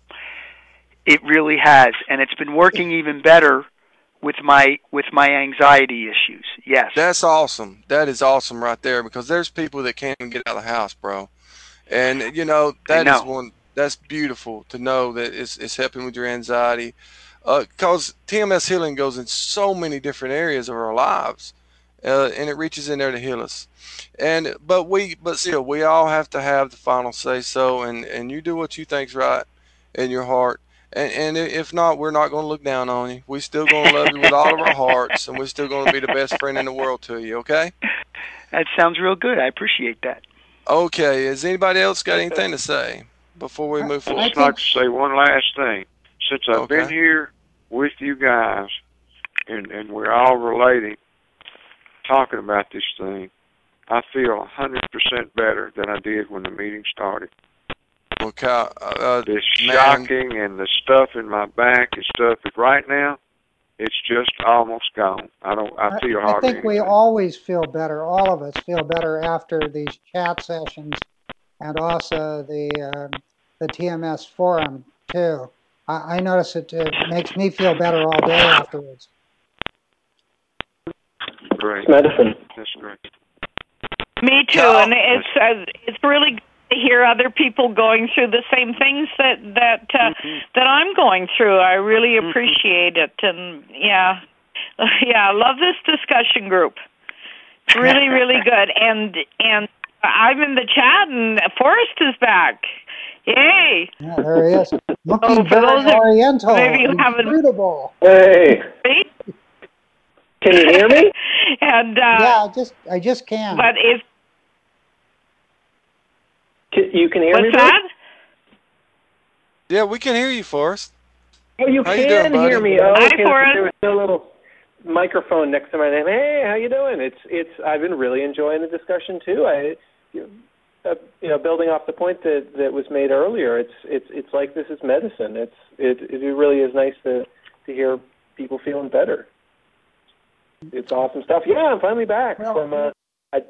It really has, and it's been working even better with my with my anxiety issues. Yes. That's awesome. That is awesome right there, because there's people that can't even get out of the house, bro. And you know that know. is one. That's beautiful to know that it's it's helping with your anxiety, because uh, T M S healing goes in so many different areas of our lives, uh, and it reaches in there to heal us. And but we but still we all have to have the final say so, and and you do what you think's right in your heart. And, and if not, we're not going to look down on you. We're still going to love you with all of our hearts, and we're still going to be the best friend in the world to you, okay? That sounds real good. I appreciate that. Okay. Has anybody else got anything to say before we move forward? I'd like to say one last thing. Since I've okay. been here with you guys, and, and we're all relating, talking about this thing, I feel one hundred percent better than I did when the meeting started. Okay, uh, the man. shocking and the stuff in my back and stuff, right now, it's just almost gone. I don't. I feel I, hardly I think anything. we always feel better. All of us feel better after these chat sessions, and also the uh, the T M S forum too. I, I notice it, it makes me feel better all day afterwards. Great. Medicine. That's great. Me too, Yeah. and it's uh, it's really good to hear other people going through the same things that that uh, mm-hmm. that I'm going through. I really appreciate it, and yeah, yeah, I love this discussion group. It's really, really good, and and I'm in the chat, and Forrest is back. Yay! Yeah, there he is. Looking Oh, for very those of oriental, maybe you haven't- inscrutable. Hey, can you hear me? And uh, yeah, I just I just can. But if Can, you can hear what's me? that? Yeah, we can hear you, Forrest. Oh, you How can you doing, buddy? hear me. Oh, Hi, okay. Forrest. There was no little microphone next to my name. Hey, how you doing? It's it's. I've been really enjoying the discussion too. I, you, uh, you know, building off the point that, that was made earlier. It's it's it's like this is medicine. It's it it really is nice to to hear people feeling better. It's awesome stuff. Yeah, I'm finally back Well, from. Uh, I,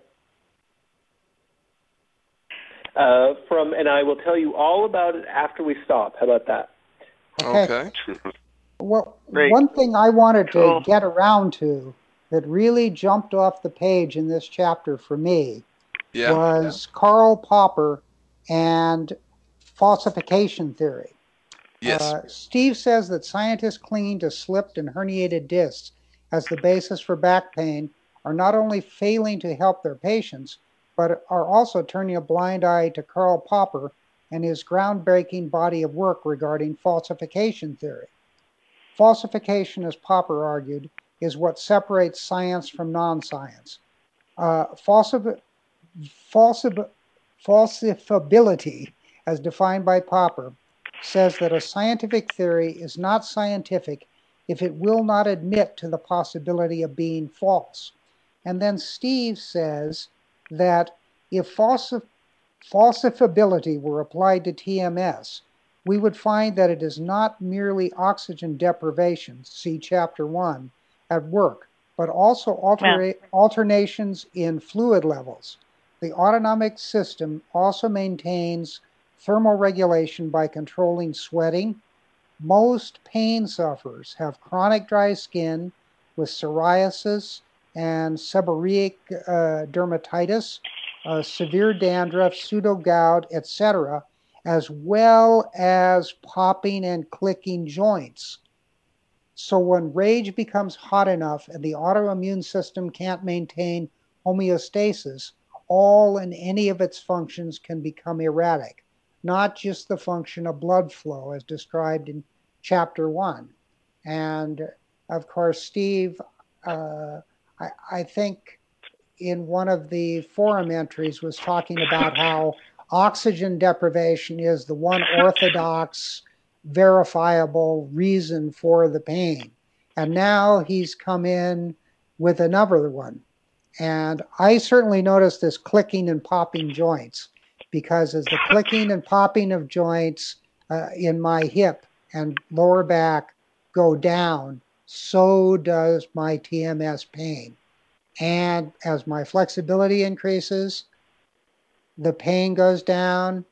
uh, from and I will tell you all about it after we stop. How about that? Okay. Okay. Well, Great. one thing I wanted Cool. to get around to that really jumped off the page in this chapter for me Yeah. was Karl Popper and falsification theory. Yes. Uh, Steve says that scientists clinging to slipped and herniated discs as the basis for back pain are not only failing to help their patients, but are also turning a blind eye to Karl Popper and his groundbreaking body of work regarding falsification theory. Falsification, as Popper argued, is what separates science from non-science. Uh, falsif- falsif- falsifiability, as defined by Popper, says that a scientific theory is not scientific if it will not admit to the possibility of being false. And then Steve says that if falsif- falsifiability were applied to T M S, we would find that it is not merely oxygen deprivation, see chapter one, at work, but also altera- Yeah. alternations in fluid levels. The autonomic system also maintains thermal regulation by controlling sweating. Most pain sufferers have chronic dry skin with psoriasis and seborrheic uh, dermatitis, uh, severe dandruff, pseudogout, et cetera, as well as popping and clicking joints. So when rage becomes hot enough and the autoimmune system can't maintain homeostasis, all and any of its functions can become erratic, not just the function of blood flow as described in chapter one. And of course, Steve, uh, I, I think in one of the forum entries was talking about how oxygen deprivation is the one orthodox, verifiable reason for the pain. And now he's come in with another one. And I certainly noticed this clicking and popping joints, because as the clicking and popping of joints uh, in my hip and lower back go down, so does my T M S pain. And as my flexibility increases, the pain goes down,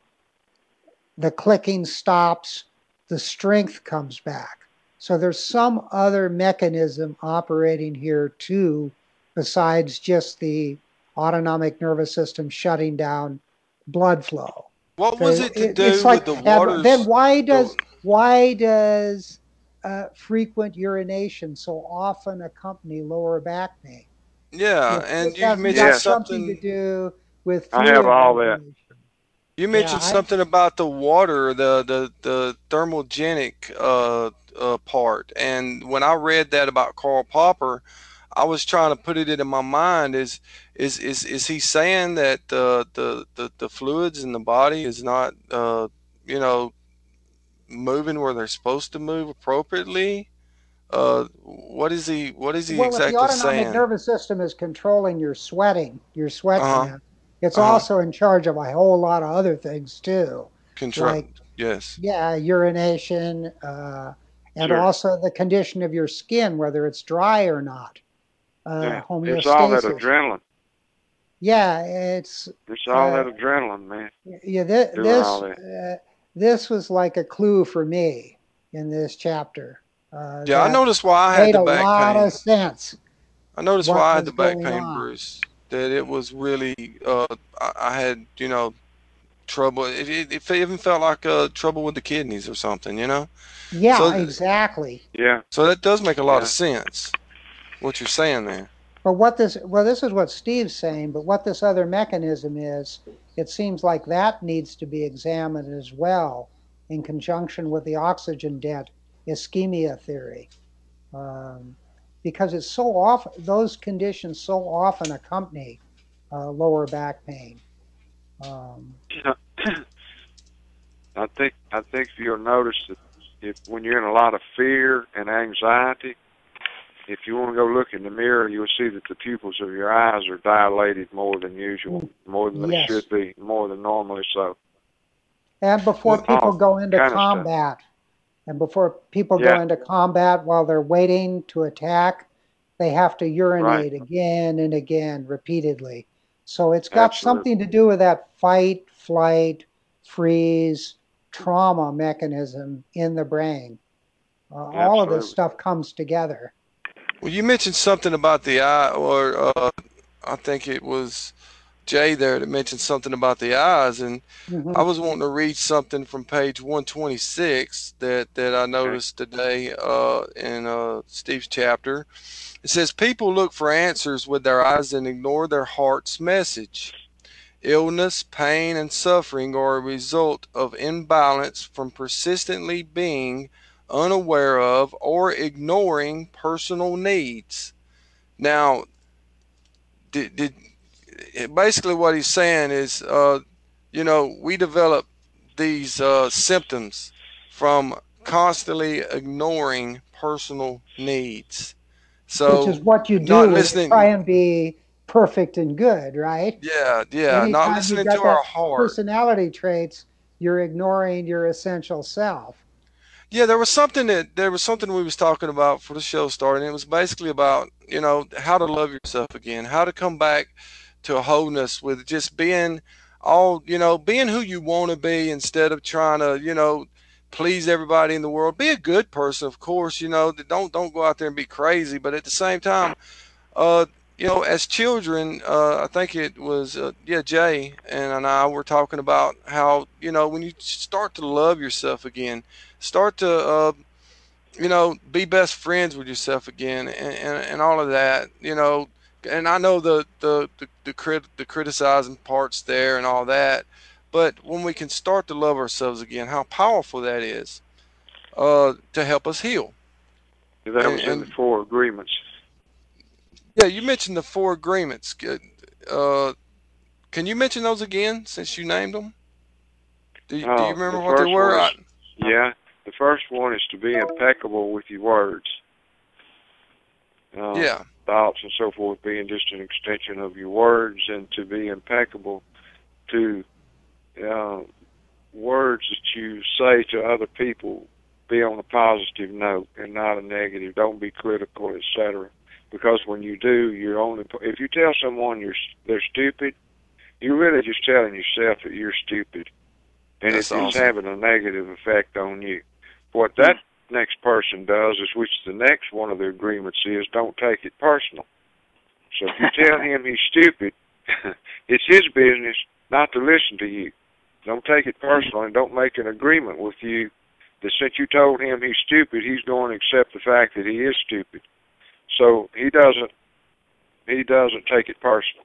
the clicking stops, the strength comes back. So there's some other mechanism operating here too, besides just the autonomic nervous system shutting down blood flow. What was So it to it, do it's like, with the and waters? then why does why does uh, frequent urination so often accompany lower back pain? Yeah, If and this you hasn't mentioned got Yes. something to something. do with I have fluid all that. regulation. You Yeah, mentioned I, something about the water, the the the thermogenic uh, uh, part, and when I read that about Karl Popper, I was trying to put it into my mind. Is is is is he saying that the the the, the fluids in the body is not uh, you know moving where they're supposed to move appropriately? Uh, what is he what is he well, if the exactly autonomic saying? nervous system is controlling your sweating, your sweat Uh huh. gland, it's Uh huh. also in charge of a whole lot of other things too, Control. like, Yes. yeah, urination, uh, and Sure. also the condition of your skin, whether it's dry or not, uh, Yeah. It's all that homeostasis. adrenaline. Yeah, it's, It's all uh, that adrenaline, man, yeah, th- doing all this, that. uh, this was like a clue for me in this chapter, uh, Yeah, I that noticed why I had made the a back lot of pain. sense I noticed what why I had the was back going pain, on. Bruce. That it was really, uh, I, I had, you know, trouble. It, it, it even felt like uh, trouble with the kidneys or something, you know. Yeah, So, exactly. Yeah. so that does make a lot of Yeah. sense. What you're saying there. But what this, well, this is what Steve's saying, but what this other mechanism is, it seems like that needs to be examined as well in conjunction with the oxygen debt ischemia theory. Um, because it's so often, those conditions so often accompany uh, lower back pain. Um, You know, I think I think you'll notice that if when you're in a lot of fear and anxiety, if you want to go look in the mirror, you'll see that the pupils of your eyes are dilated more than usual, more than they yes. should be, more than normally so. And before Well, people All go into kind of stuff. combat, and before people go Yeah. into combat while they're waiting to attack, they have to Right. urinate again and again repeatedly. So it's got Absolutely. something to do with that fight, flight, freeze, trauma mechanism in the brain. Uh, all of this Absolutely. stuff comes together. well, you mentioned something about the eye, or uh, I think it was Jay there that mentioned something about the eyes, and I hmm was wanting to read something from page one twenty-six that, that I Okay. noticed today uh, in uh, Steve's chapter. It says, people look for answers with their eyes and ignore their heart's message. Illness, pain, and suffering are a result of imbalance from persistently being unaware of or ignoring personal needs. Now, did, did basically what he's saying is, uh, you know, we develop these uh, symptoms from constantly ignoring personal needs. So, which is what you not do when you listening. try and be perfect and good, right? Yeah, yeah, not Anytime you've listening to got our that heart. personality traits, you're ignoring your essential self. Yeah, there was something that there was something we was talking about for the show started, and it was basically about, you know, how to love yourself again, how to come back to a wholeness with just being all, you know, being who you want to be instead of trying to, you know, please everybody in the world. Be a good person, of course, you know, don't don't go out there and be crazy, but at the same time, uh, you know, as children, uh, I think it was, uh, yeah, Jay and I were talking about how, you know, when you start to love yourself again, start to, uh, you know, be best friends with yourself again, and, and, and all of that, you know. And I know the the the the, crit, the criticizing parts there and all that, but when we can start to love ourselves again, how powerful that is, uh, to help us heal. That And, was in the and four agreements. yeah, you mentioned the four agreements. Uh, can you mention those again since you named them? Do you, do you Uh, the remember what they first were? one is, I, yeah, the first one is to be impeccable with your words. Uh, yeah. Thoughts and so forth being just an extension of your words, and to be impeccable to uh, words that you say to other people be on a positive note and not a negative. Don't be critical, et cetera. Because when you do, you're only, if you tell someone you're they're stupid, you're really just telling yourself that you're stupid, and That's it's, it's awesome. having a negative effect on you. What that next person does is, which the next one of the agreements is, don't take it personal. So if you tell him he's stupid, it's his business not to listen to you. Don't take it personal, and don't make an agreement with you that since you told him he's stupid, he's going to accept the fact that he is stupid. So he doesn't he doesn't take it personal.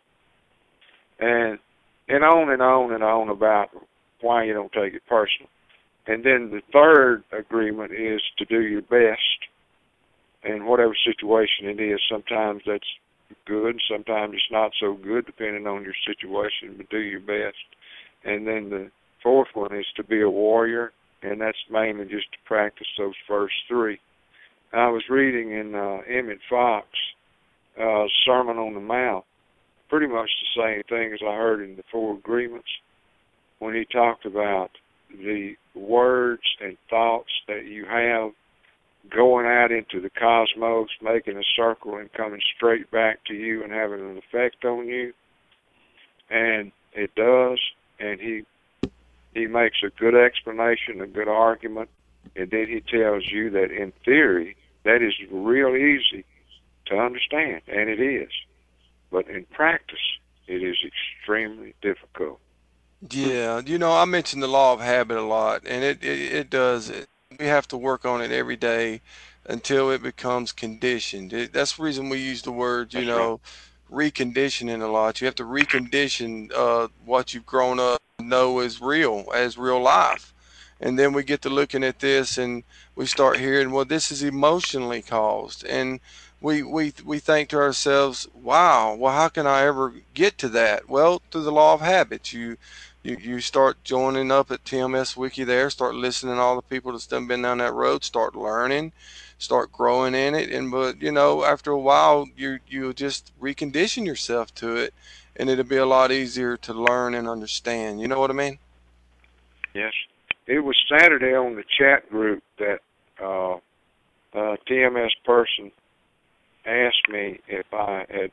And and on and on and on about why you don't take it personal. And then the third agreement is to do your best in whatever situation it is. Sometimes that's good, sometimes it's not so good, depending on your situation, but do your best. And then the fourth one is to be a warrior, and that's mainly just to practice those first three. I was reading in uh, Emmett Fox, uh, Sermon on the Mount, pretty much the same thing as I heard in the Four Agreements, when he talked about the words and thoughts that you have going out into the cosmos, making a circle and coming straight back to you and having an effect on you. And it does, and he he makes a good explanation, a good argument, and then he tells you that in theory, that is real easy to understand, and it is. But in practice, it is extremely difficult. Yeah, you know, I mentioned the law of habit a lot, and it it, it does. It, we have to work on it every day until it becomes conditioned. It, that's the reason we use the word, you That's right. know, reconditioning a lot. You have to recondition uh, what you've grown up to know as real, as real life. And then we get to looking at this and we start hearing, well, this is emotionally caused. And we, we, we think to ourselves, wow, well, how can I ever get to that? Well, through the law of habits, you, you, you start joining up at T M S Wiki there, start listening to all the people that's done been down that road, start learning, start growing in it. And, but, you know, after a while, you, you just recondition yourself to it, and it'll be a lot easier to learn and understand. You know what I mean? Yes. It was Saturday on the chat group that uh, a T M S person asked me if I had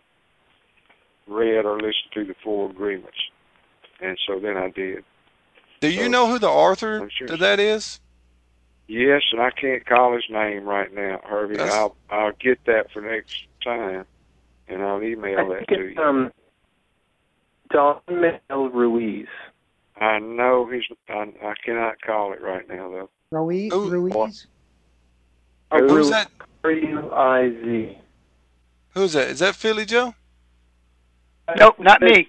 read or listened to the Four Agreements, and so then I did. Do you So know who the author I'm sure. to that is? Yes, and I can't call his name right now, Herbie. That's I'll I'll get that for next time, and I'll email I that think to it's you. um, Don Miguel Ruiz. I know he's. I, I cannot call it right now though. Ruiz? who, Ruiz? Oh, who's Ruiz. that? R U I Z. Who's that? Is that Philly Joe? Nope, not me.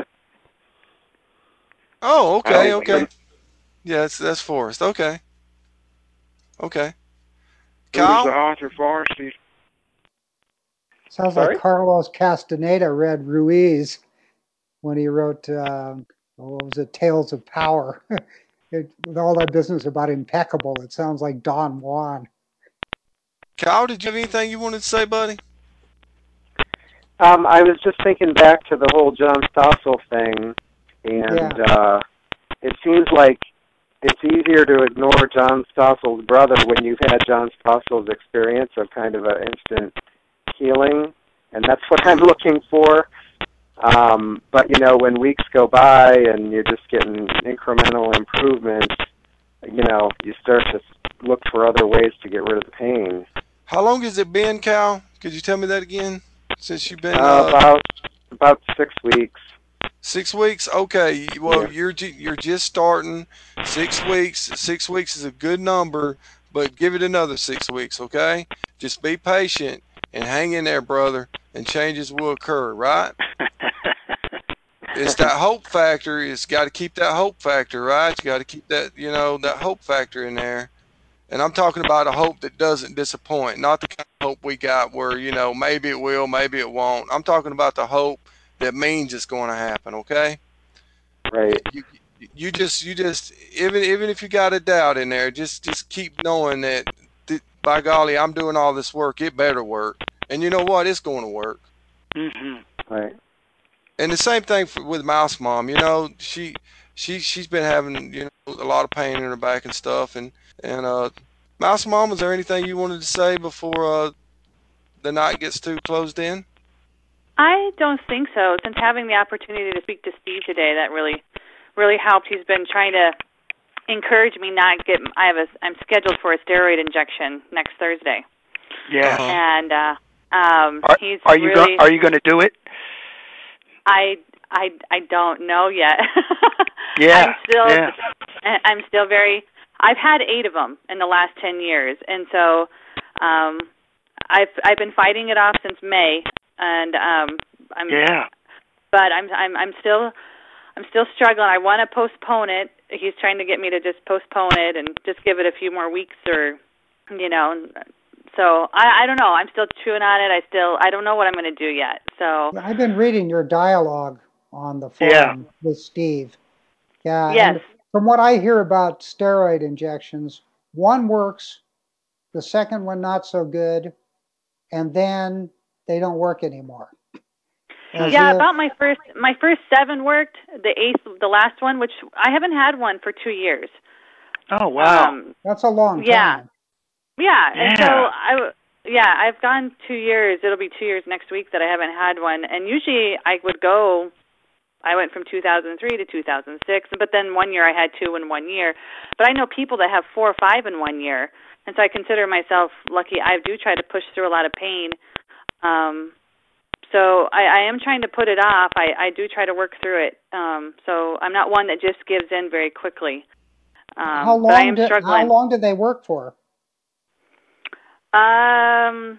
Oh, I okay, don't okay. think. Yeah, that's that's Forrest. Okay, okay. Who was the Kyle? author for us? He- Sounds like Sorry? Carlos Castaneda read Ruiz when he wrote, um, what was it, Tales of Power. It, with all that business about impeccable, it sounds like Don Juan. Kyle, did you have anything you wanted to say, buddy? Um, I was just thinking back to the whole John Stossel thing, and Yeah. uh, it seems like it's easier to ignore John Stossel's brother when you've had John Stossel's experience of kind of an instant healing, and that's what I'm looking for. Um, but, you know, when weeks go by and you're just getting incremental improvements, you know, you start to look for other ways to get rid of the pain. How long has it been, Cal? Could you tell me that again? Since you've been Uh, uh, about about six weeks. six weeks. Okay, well Yeah. you're ju- you're just starting. Six weeks. Six weeks is a good number, but give it another six weeks. Okay, just be patient and hang in there, brother, and changes will occur. Right? It's that hope factor. It's got to keep that hope factor, right? You got to keep that, you know, that hope factor in there. And I'm talking about a hope that doesn't disappoint, not the kind of hope we got where, you know, maybe it will, maybe it won't. I'm talking about the hope that means it's going to happen, okay? Right. You, you just, you just, even even if you got a doubt in there, just just keep knowing that, that, by golly, I'm doing all this work. It better work. And you know what? It's going to work. Mm-hmm. Right. And the same thing for, with Mouse Mom. You know, she she she's been having, you know, a lot of pain in her back and stuff. And and uh, Mouse Mom, was there anything you wanted to say before uh, the night gets too closed in? I don't think so. Since having the opportunity to speak to Steve today, that really, really helped. He's been trying to encourage me not get. I have a. I'm scheduled for a steroid injection next Thursday. Yeah. Uh-huh. And uh, um, Are, he's are you really. go, Are you going to do it? I I I don't know yet. Yeah. I'm still. yeah. I'm still very. I've had eight of them in the last ten years, and so um, I've I've been fighting it off since May, and um, I'm. Yeah. But I'm I'm I'm still I'm still struggling. I want to postpone it. He's trying to get me to just postpone it and just give it a few more weeks, or you know. So I I don't know. I'm still chewing on it. I still I don't know what I'm going to do yet. So I've been reading your dialogue on the forum Yeah. with Steve. Yeah. Yes. And from what I hear about steroid injections, one works, the second one not so good, and then they don't work anymore. As yeah, if- about my first my first seven worked. The eighth, the last one, which I haven't had one for two years. Oh wow. Um, that's a long yeah. time. Yeah, and so Yeah. I, yeah, I've gone two years. It'll be two years next week that I haven't had one. And usually I would go. I went from two thousand three to two thousand six, but then one year I had two in one year. But I know people that have four or five in one year, and so I consider myself lucky. I do try to push through a lot of pain. Um, so I, I am trying to put it off. I, I do try to work through it. Um, so I'm not one that just gives in very quickly. Um, how but I long am did struggling. how long did they work for? Um,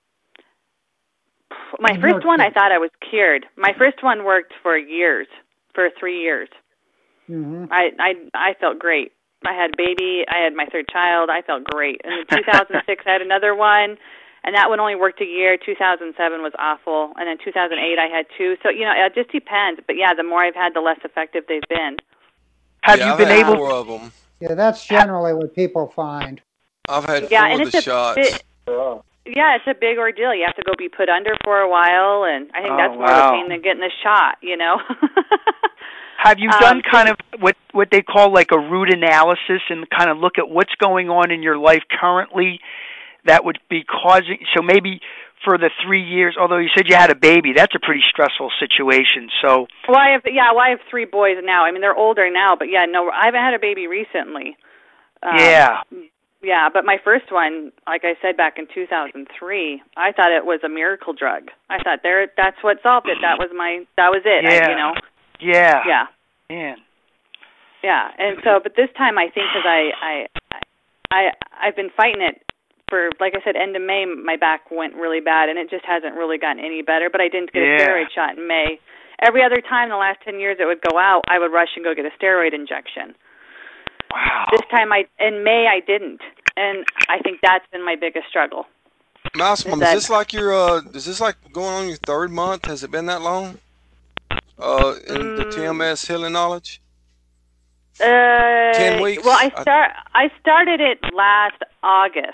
my In first your one, I case. thought I was cured. My first one worked for years, for three years. Hmm. I I I felt great. I had a baby. I had my third child. I felt great. And in two thousand six, I had another one, and that one only worked a year. two thousand seven was awful, and in two thousand eight, I had two. So you know, it just depends. But yeah, the more I've had, the less effective they've been. Have yeah, you I've been had able? four of them. Yeah, that's generally what people find. I've had Yeah, four and of the it's a shots. bit- Yeah, it's a big ordeal. You have to go be put under for a while, and I think Oh, that's more wow. of a pain than getting the shot. You know. Have you Um, done kind of what what they call like a root analysis and kind of look at what's going on in your life currently that would be causing? So maybe for the three years, although you said you had a baby, that's a pretty stressful situation. So Well, I have yeah, well, I have three boys now. I mean, they're older now, but yeah, no, I haven't had a baby recently. Um, yeah, Yeah, but my first one, like I said back in two thousand three, I thought it was a miracle drug. I thought there, that's what solved it. That was my, that was it. Yeah. I, you know. yeah, Yeah. man. Yeah, and so, but this time I think because I, I, I, I've been fighting it for, like I said, end of May, my back went really bad, and it just hasn't really gotten any better. But I didn't get Yeah. a steroid shot in May. Every other time the last ten years it would go out, I would rush and go get a steroid injection. Wow. This time I, in May, I didn't, and I think that's been my biggest struggle. Mouse Mom, Is is that- this like your uh is this like going on your third month? Has it been that long? Uh in the Mm. T M S healing knowledge? Uh, Ten weeks? Well, I I- start. I started it last August,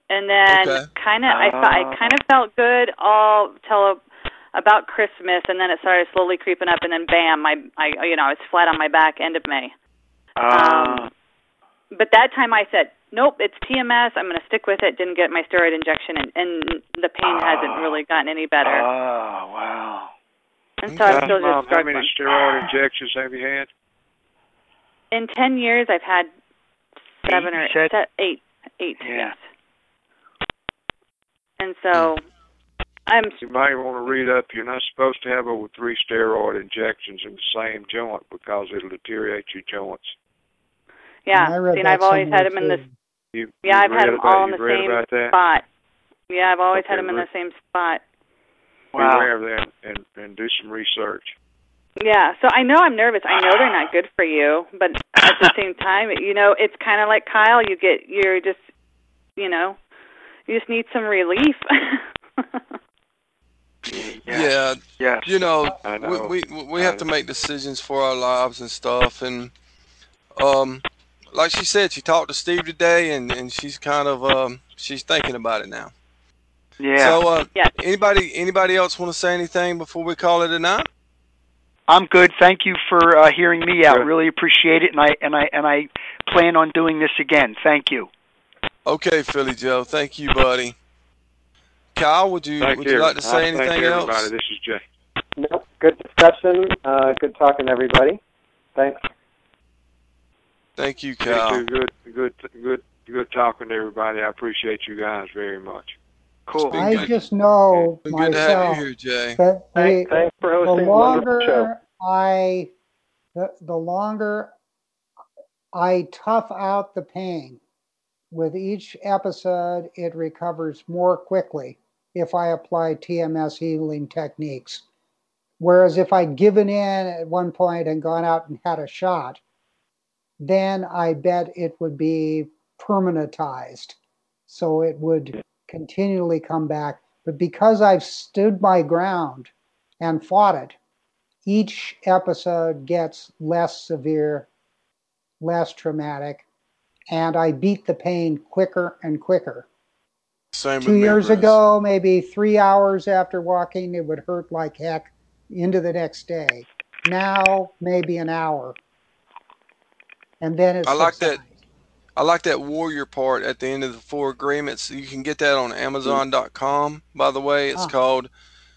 and then Okay. kind of I thought I kind of felt good all till about Christmas, and then it started slowly creeping up, and then bam, my I you know I was flat on my back end of May. Um, but that time I said, nope, it's T M S. I'm going to stick with it. Didn't get my steroid injection, and, and the pain Oh. hasn't really gotten any better. Oh, wow. And so I'm Okay. still Mom, just how struggling. many steroid injections have you had? In ten years, I've had seven Eight, or you said? se- eight, eight. Yeah. Yes. And so I'm You might want to read up. You're not supposed to have over three steroid injections in the same joint because it'll deteriorate your joints. yeah. I read See, and that I've always somewhere had them in the too. You, yeah. you've I've had read them about, all in the you've read same about that? spot. Yeah, I've always had Okay, them in the look. same spot. Wow. Beware of that and, and do some research. Yeah, so I know I'm nervous. I know they're not good for you, but at the same time, you know, it's kind of like Kyle. You get, you're just, you know, you just need some relief. Yes. Yeah. Yes. You know, I we know. we we I have to know. make decisions for our lives and stuff, and um, like she said, she talked to Steve today, and and she's kind of um she's thinking about it now. Yeah. So, uh, Yes. anybody anybody else want to say anything before we call it a night? I'm good. Thank you for uh, hearing me out. Good. Really appreciate it, and I and I and I plan on doing this again. Thank you. Okay, Philly Joe. Thank you, buddy. Kyle, would you Thank would you you. like to say I thank anything everybody. else? This is Jay. Nope. Good discussion. Uh, good talking to everybody. Thanks. Thank you, Me Kyle. too. Good, good, good, good talking to everybody. I appreciate you guys very much. Cool. been I good. just know It's been good to have you myself here, Jay. that the, Thanks, thanks for the hosting the wonderful show. longer I, the, the longer I tough out the pain, with each episode, it recovers more quickly if I apply T M S healing techniques. Whereas if I'd given in at one point and gone out and had a shot, then I bet it would be permanentized. So it would continually come back. But because I've stood my ground and fought it, each episode gets less severe, less traumatic, and I beat the pain quicker and quicker. Same Two with me, years Bruce. ago, maybe three hours after walking, it would hurt like heck into the next day. Now, maybe an hour. And then it I like that. subsides. I like that warrior part at the end of the four agreements. You can get that on Amazon dot com. By the way, it's Ah. called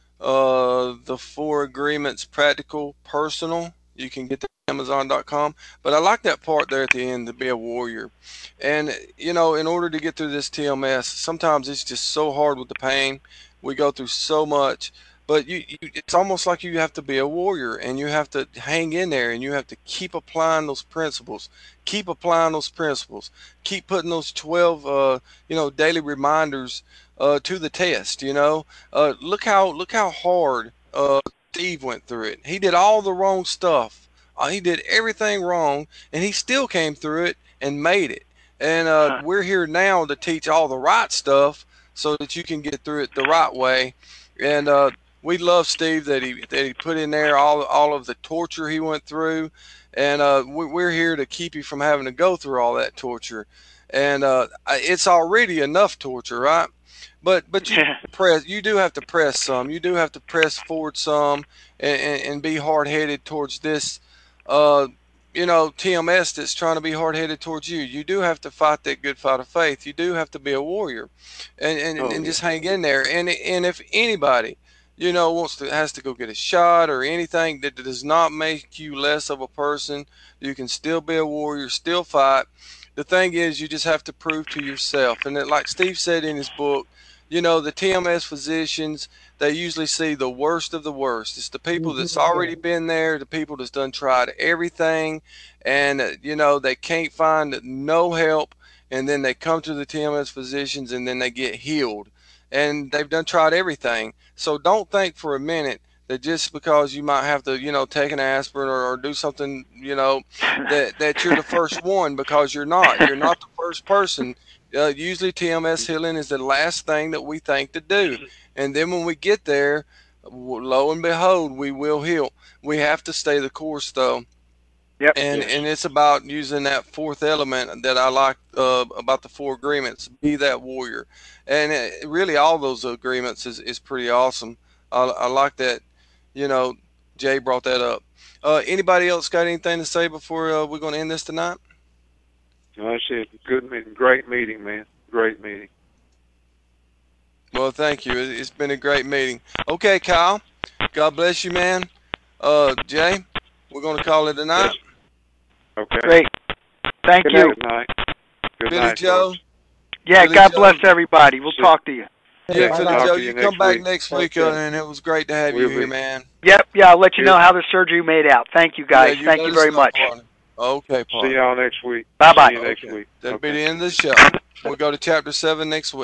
uh, the Four Agreements Practical Personal. You can get that on Amazon dot com. But I like that part there at the end, to be a warrior. And, you know, in order to get through this T M S, sometimes it's just so hard with the pain. We go through so much. But you, you, it's almost like you have to be a warrior, and you have to hang in there, and you have to keep applying those principles. Keep applying those principles. Keep putting those twelve, uh, you know, daily reminders uh, to the test. You know, uh, look how look how hard uh, Steve went through it. He did all the wrong stuff. Uh, he did everything wrong, and he still came through it and made it. And uh, Huh. we're here now to teach all the right stuff so that you can get through it the right way. And uh, we love Steve that he that he put in there all all of the torture he went through, and uh, we, we're here to keep you from having to go through all that torture. And uh, it's already enough torture, right? But but you press you do have to press some. You do have to press forward some, and, and, and be hard headed towards this. Uh, you know, T M S that's trying to be hard headed towards you. You do have to fight that good fight of faith. You do have to be a warrior, and and, Oh, and yeah. just hang in there. And and if anybody, you know, wants to has to go get a shot or anything that does not make you less of a person, you can still be a warrior, still fight. The thing is, you just have to prove to yourself. And that, like Steve said in his book, you know, the T M S physicians, they usually see the worst of the worst. It's the people that's already been there, the people that's done tried everything, and, uh, you know, they can't find no help, and then they come to the T M S physicians, and then they get healed. And they've done tried everything. So don't think for a minute that just because you might have to, you know, take an aspirin or, or do something, you know, that, that you're the first one, because you're not. You're not the first person. Uh, usually T M S healing is the last thing that we think to do. And then when we get there, lo and behold, we will heal. We have to stay the course, though. Yep. And Yes. and it's about using that fourth element that I like uh, about the four agreements. Be that warrior, and it, really all those agreements is, is pretty awesome. I, I like that. You know, Jay brought that up. Uh, anybody else got anything to say before uh, we're going to end this tonight? No, that's it. Good meeting. Great meeting, man. Great meeting. Well, thank you. It- It's been a great meeting. Okay, Kyle. God bless you, man. Uh, Jay, we're going to call it a night. Yes. Okay. Great. Thank Good you. night. Good night. Good Billy night, Joe. folks. Yeah, Billy God Joe. bless everybody. We'll See- talk to you. Yeah, Yeah, Philly bye-bye. Joe, talk to you you come next back week. next week, Okay. uh, and it was great to have We'll you here, be. man. Yep, yeah, I'll let you Good. know how the surgery made out. Thank you, guys. Yeah, Thank let you us very know, much. partner. Okay, See partner. y'all next week. Bye-bye. See you next Okay. week. That'll be Okay. the end of the show. We'll go to chapter seven next week.